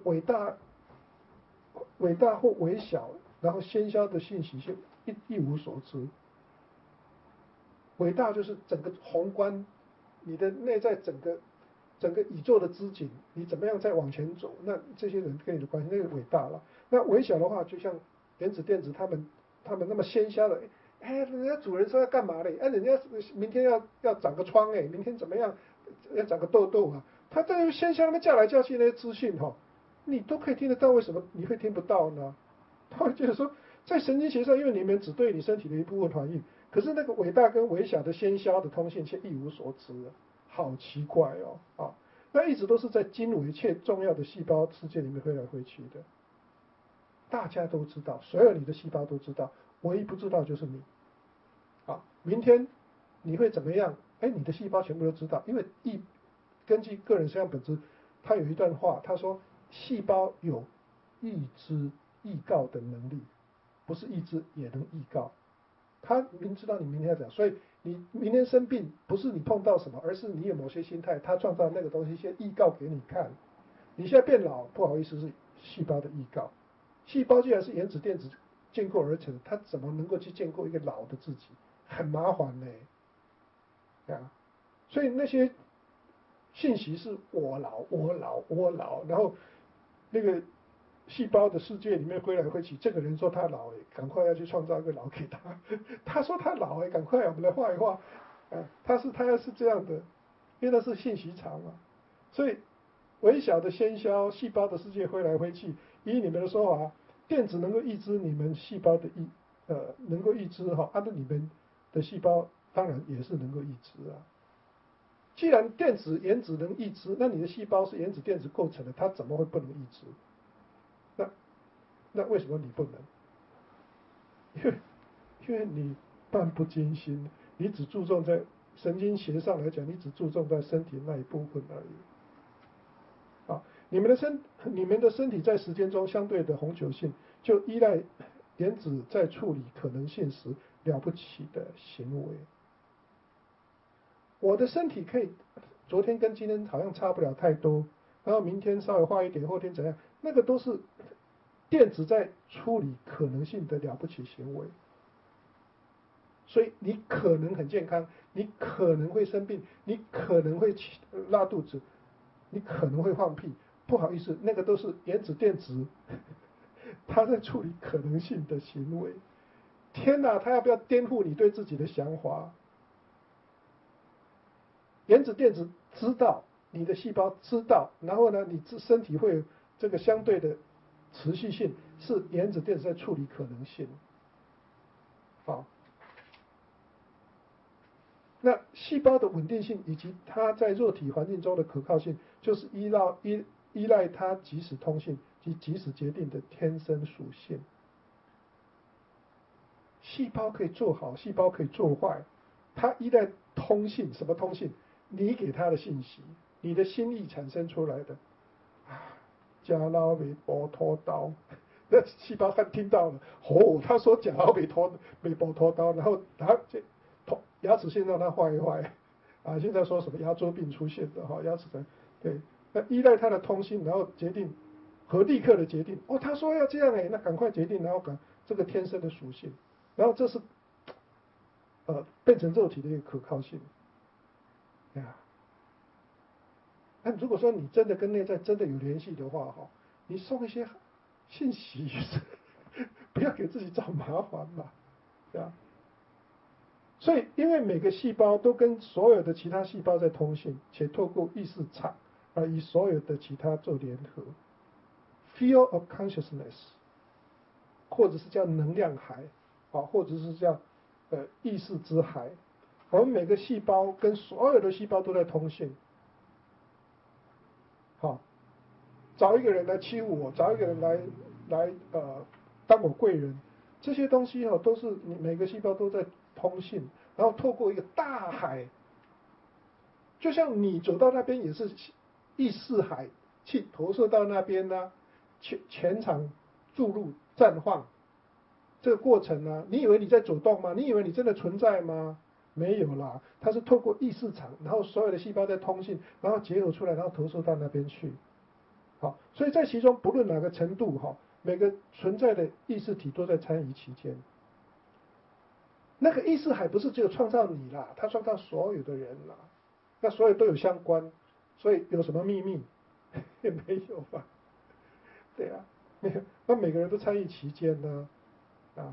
伟大或微小，然后喧嚣的信息就一无所知。伟大就是整个宏观，你的内在整个宇宙的织锦，你怎么样再往前走？那这些人跟你的关系，那个伟大了。那微小的话，就像原子电子他们那么喧嚣的，哎，人家主人说要干嘛嘞？哎，人家明天要长个疮哎，明天怎么样要长个痘痘啊？他在喧嚣那边叫来叫去那些资讯哈，你都可以听得到，为什么你会听不到呢？他会觉得说，在神经学上，因为你们只对你身体的一部分反应，可是那个伟大跟微小的喧嚣的通信却一无所知，好奇怪哦啊！那一直都是在精微且重要的细胞世界里面飞来飞去的，大家都知道，所有你的细胞都知道，唯一不知道就是你啊。明天你会怎么样？哎，你的细胞全部都知道，因为根据个人实相本质，他有一段话，他说细胞有预知预告的能力，不是预知也能预告。他明知道你明天要怎样，所以你明天生病不是你碰到什么，而是你有某些心态，他创造那个东西先预告给你看。你现在变老，不好意思，是细胞的预告。细胞既然是原子电子建构而成，它怎么能够去建构一个老的自己？很麻烦呢，啊，所以那些信息是我老我老我老，然后那个细胞的世界里面飞来飞去，这个人说他老赶快要去创造一个老给他。他说他老赶快我们来画一画。他要是这样的，因为那是信息场嘛，所以微小的喧嚣，细胞的世界飞来飞去。以你们的说法，电子能够预知你们细胞的能够预知哈，按照你们的细胞当然也是能够预知啊。既然原子能预知，那你的细胞是原子电子构成的，它怎么会不能预知？那那为什么你不能？因为你漫不经心，你只注重在神经学上来讲，你只注重在身体那一部分而已。啊，你们的身体在时间中相对的永久性，就依赖原子在处理可能性时了不起的行为。我的身体可以昨天跟今天好像差不了太多，然后明天稍微坏一点，后天怎样，那个都是电子在处理可能性的了不起行为。 所以你可能很健康，你可能会生病，你可能会拉肚子，你可能会放屁。不好意思，那个都是原子电子，它在处理可能性的行为。天哪，它要不要颠覆你对自己的想法？原子电子知道，你的细胞知道，然后呢，你身体会有这个相对的持续性，是原子电子在处理可能性。好，那细胞的稳定性以及它在弱体环境中的可靠性，就是依赖它即时通信及即时决定的天生属性。细胞可以做好，细胞可以做坏，它依赖通信，什么通信？你给它的信息，你的心意产生出来的。假老尾波拖刀，那细胞看听到了，哦，他说假老尾波拖刀，然后他这牙齿先让它坏一坏，啊，现在说什么牙周病出现的哈，牙齿的，对，那依赖它的通信，然后决定和立刻的决定，哦，他说要这样哎，那赶快决定，然后这个天生的属性，然后这是变成肉体的一个可靠性，呀。那如果说你真的跟内在真的有联系的话，哈，你送一些信息，不要给自己找麻烦嘛，对吧？所以，因为每个细胞都跟所有的其他细胞在通信，且透过意识场而与所有的其他做联合 ，field of consciousness，或者是叫能量海，啊，或者是叫意识之海，我们每个细胞跟所有的细胞都在通信，好，找一个人来欺负我，找一个人来当我贵人，这些东西都是你每个细胞都在通信，然后透过一个大海，就像你走到那边也是意识海去投射到那边呢、全场注入绽放这个过程呢、你以为你在走动吗？你以为你真的存在吗？没有啦，它是透过意识场，然后所有的细胞在通信，然后结合出来，然后投射到那边去。好，所以在其中不论哪个程度哈，每个存在的意识体都在参与其间。那个意识还不是只有创造你啦，它创造所有的人啦，那所有都有相关，所以有什么秘密也没有吧？对啊，没有，那每个人都参与其间呢，啊，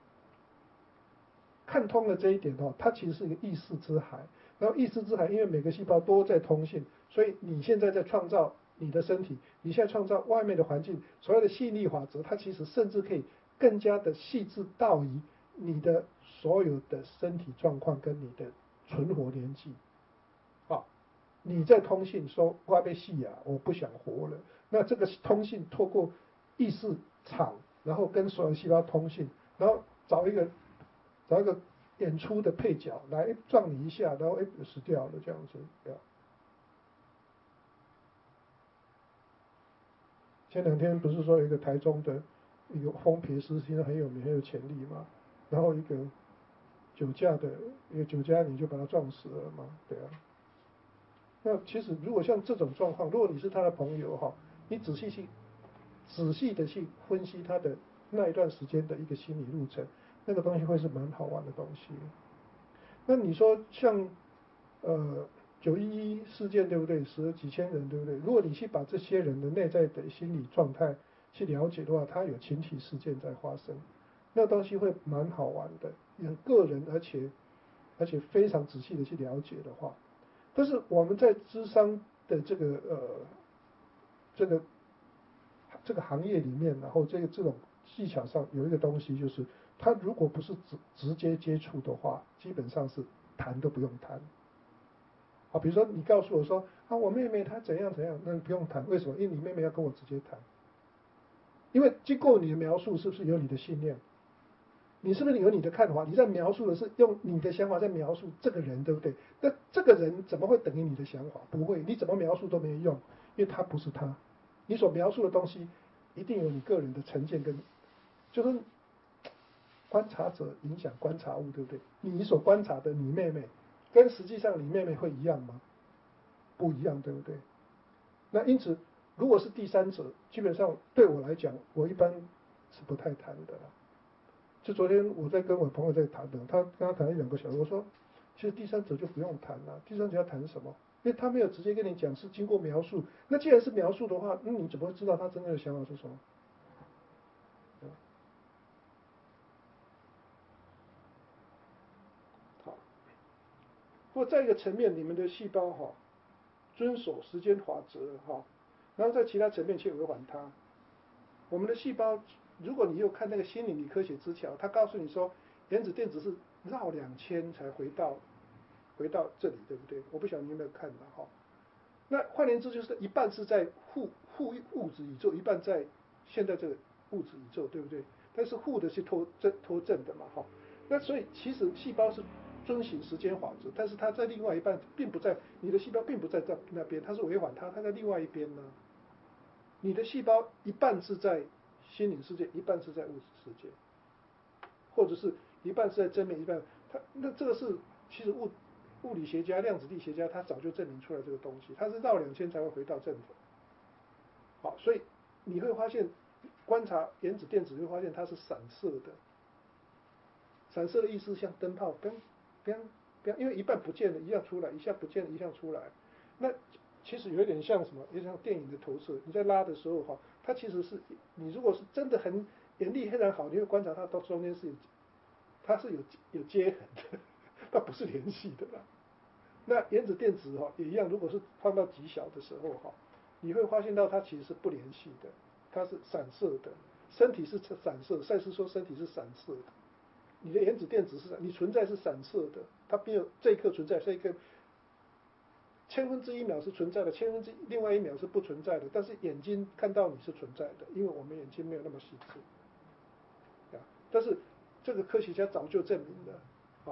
看通了这一点哦，它其实是一个意识之海。然后意识之海，因为每个细胞都在通信，所以你现在在创造你的身体，你现在创造外面的环境，所谓的吸引力法则，它其实甚至可以更加的细致到于你的所有的身体状况跟你的存活年纪。啊，你在通信说我被戏啊，我不想活了，那这个通信透过意识场，然后跟所有细胞通信，然后找一个演出的配角来撞你一下，然后死掉了这样子。前两天不是说有一个台中的一个疯皮师，现在很有名很有潜力嘛，然后一个酒驾你就把他撞死了嘛，对啊。那其实如果像这种状况，如果你是他的朋友哈，你仔细的去分析他的那一段时间的一个心理路程，那个东西会是蛮好玩的东西。那你说像911事件对不对？死了几千人对不对？如果你去把这些人的内在的心理状态去了解的话，他有群体事件在发生，那东西会蛮好玩的，很个人，而且非常仔细的去了解的话，但是我们在智商的这个这个行业里面，然后这种技巧上有一个东西，就是他如果不是直接接触的话，基本上是谈都不用谈。啊，比如说你告诉我说啊，我妹妹她怎样怎样，那你不用谈，为什么？因为你妹妹要跟我直接谈，因为经过你的描述，是不是有你的信念？你是不是有你的看法？你在描述的是用你的想法在描述这个人，对不对？那这个人怎么会等于你的想法？不会，你怎么描述都没用，因为他不是他。你所描述的东西一定有你个人的成见跟，就是观察者影响观察物，对不对？你所观察的你妹妹，跟实际上你妹妹会一样吗？不一样，对不对？那因此，如果是第三者，基本上对我来讲，我一般是不太谈的啦。 就昨天我在跟我朋友在谈的，跟他谈了1-2个小时，我说，其实第三者就不用谈了，第三者要谈什么？因为他没有直接跟你讲，是经过描述。那既然是描述的话，那你怎么会知道他真正的想法是什么？好，或在一个层面，你们的细胞遵守时间法则然后在其他层面去违反它。我们的细胞，如果你有看那个心理科学之桥，它告诉你说，原子电子是绕2000才回到这里，对不对？我不晓得你有没有看到那换言之，就是一半是在物质宇宙，一半在现在这个物质宇宙，对不对？但是负的是拖正的嘛那所以其实细胞是遵循时间法则，但是它在另外一半并不在，你的细胞并不在那边，它是违反它在另外一边呢。你的细胞一半是在心灵世界，一半是在物质世界，或者是一半是在正面，一半那这个是其实物理学家、量子力学家他早就证明出来这个东西，它是绕2000才会回到正的。好，所以你会发现观察原子电子，你会发现它是闪射的。闪射的意思像灯泡，砰砰砰，因为一半不见了，一样出来，一下不见了，一下出来。那其实有点像什么？有点像电影的投射。你在拉的时候它其实是你如果是真的很眼力非常好，你会观察它到中间它是有接痕的，它不是连续的啦。那原子电子也一样，如果是放到极小的时候你会发现到它其实是不连续的，它是散射的。身体是散射，赛斯说身体是散射的。你的原子电子是你存在是闪射的，它没有这一刻存在，这一刻1/1000秒是存在的，另外1秒是不存在的。但是眼睛看到你是存在的，因为我们眼睛没有那么细致但是这个科学家早就证明了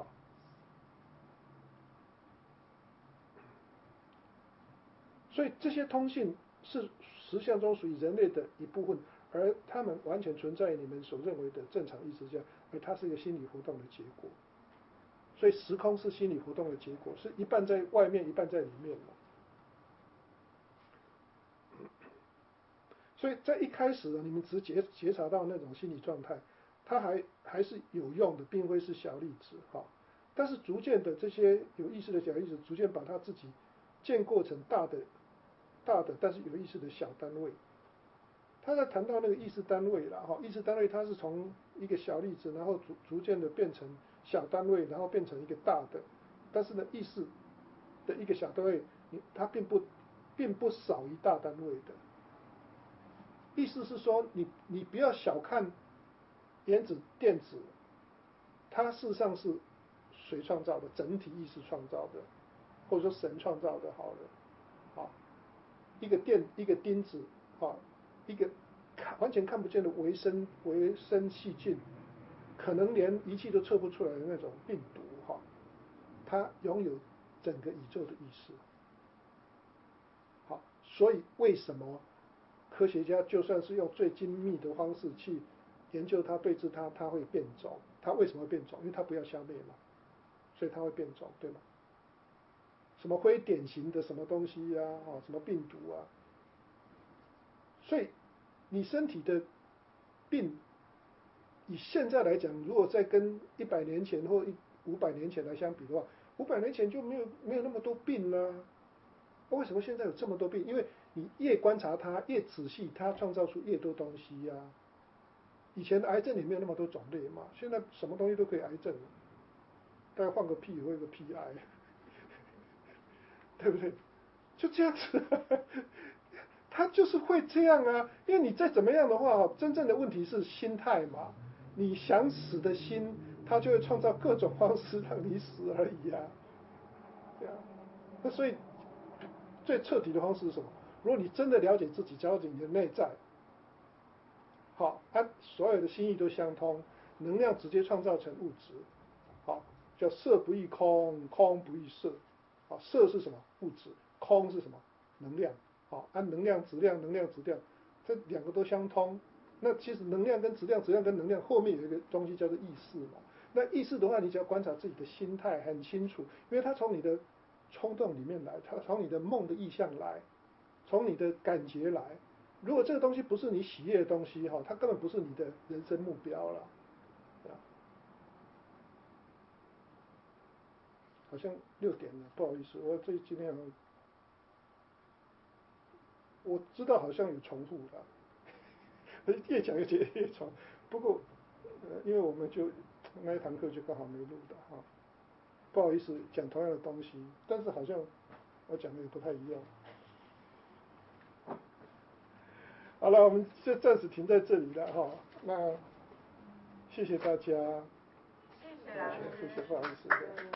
所以这些通信是实相中属于人类的一部分，而它们完全存在于你们所认为的正常意识下，而它是一个心理活动的结果。所以时空是心理活动的结果，是一半在外面，一半在里面所以在一开始你们只觉察到那种心理状态，它还是有用的，并非是小粒子但是逐渐的这些有意识的小粒子，逐渐把它自己建构成大的但是有意识的小单位。他在谈到那个意识单位了意识单位它是从一个小粒子，然后逐渐的变成小单位，然后变成一个大的，但是呢，意识的一个小单位，它并不少于大单位的。意思是说，你不要小看原子电子，它事实上是谁创造的？整体意识创造的，或者说神创造的，好了，一个钉子一个完全看不见的微生细菌，可能连仪器都测不出来的那种病毒它拥有整个宇宙的意识。所以为什么科学家就算是用最精密的方式去研究它、对治它，它会变种？它为什么会变种？因为它不要消灭嘛，所以它会变种，对吗？什么非典型的什么东西什么病毒所以你身体的病，以现在来讲，如果再跟100年前或500年前来相比的话，500年前就没有那么多病了。为什么现在有这么多病？因为你越观察它，越仔细，它创造出越多东西以前的癌症也没有那么多种类嘛，现在什么东西都可以癌症，大概换个屁也会有个屁癌，对不对？就这样子他就是会这样因为你再怎么样的话真正的问题是心态嘛，你想死的心，他就会创造各种方式让你死而已对那所以最彻底的方式是什么？如果你真的了解自己，了解你的内在，所有的心意都相通，能量直接创造成物质，叫色不异空，空不异色，色是什么？物质，空是什么？能量，能量质量，能量质量，这两个都相通。那其实能量跟质量，质量跟能量后面有一个东西叫做意识嘛。那意识的话，你只要观察自己的心态很清楚，因为它从你的冲动里面来，它从你的梦的意象来，从你的感觉来。如果这个东西不是你喜悦的东西它根本不是你的人生目标了。 好像6点了，不好意思，我今天好像我知道好像有重复的，越讲越觉得越重。不过因为我们就那一堂课就刚好没录的哈，不好意思讲同样的东西，但是好像我讲的也不太一样。好了，我们就暂时停在这里了哈。那谢谢大家， 谢谢老师， 谢谢，不好意思。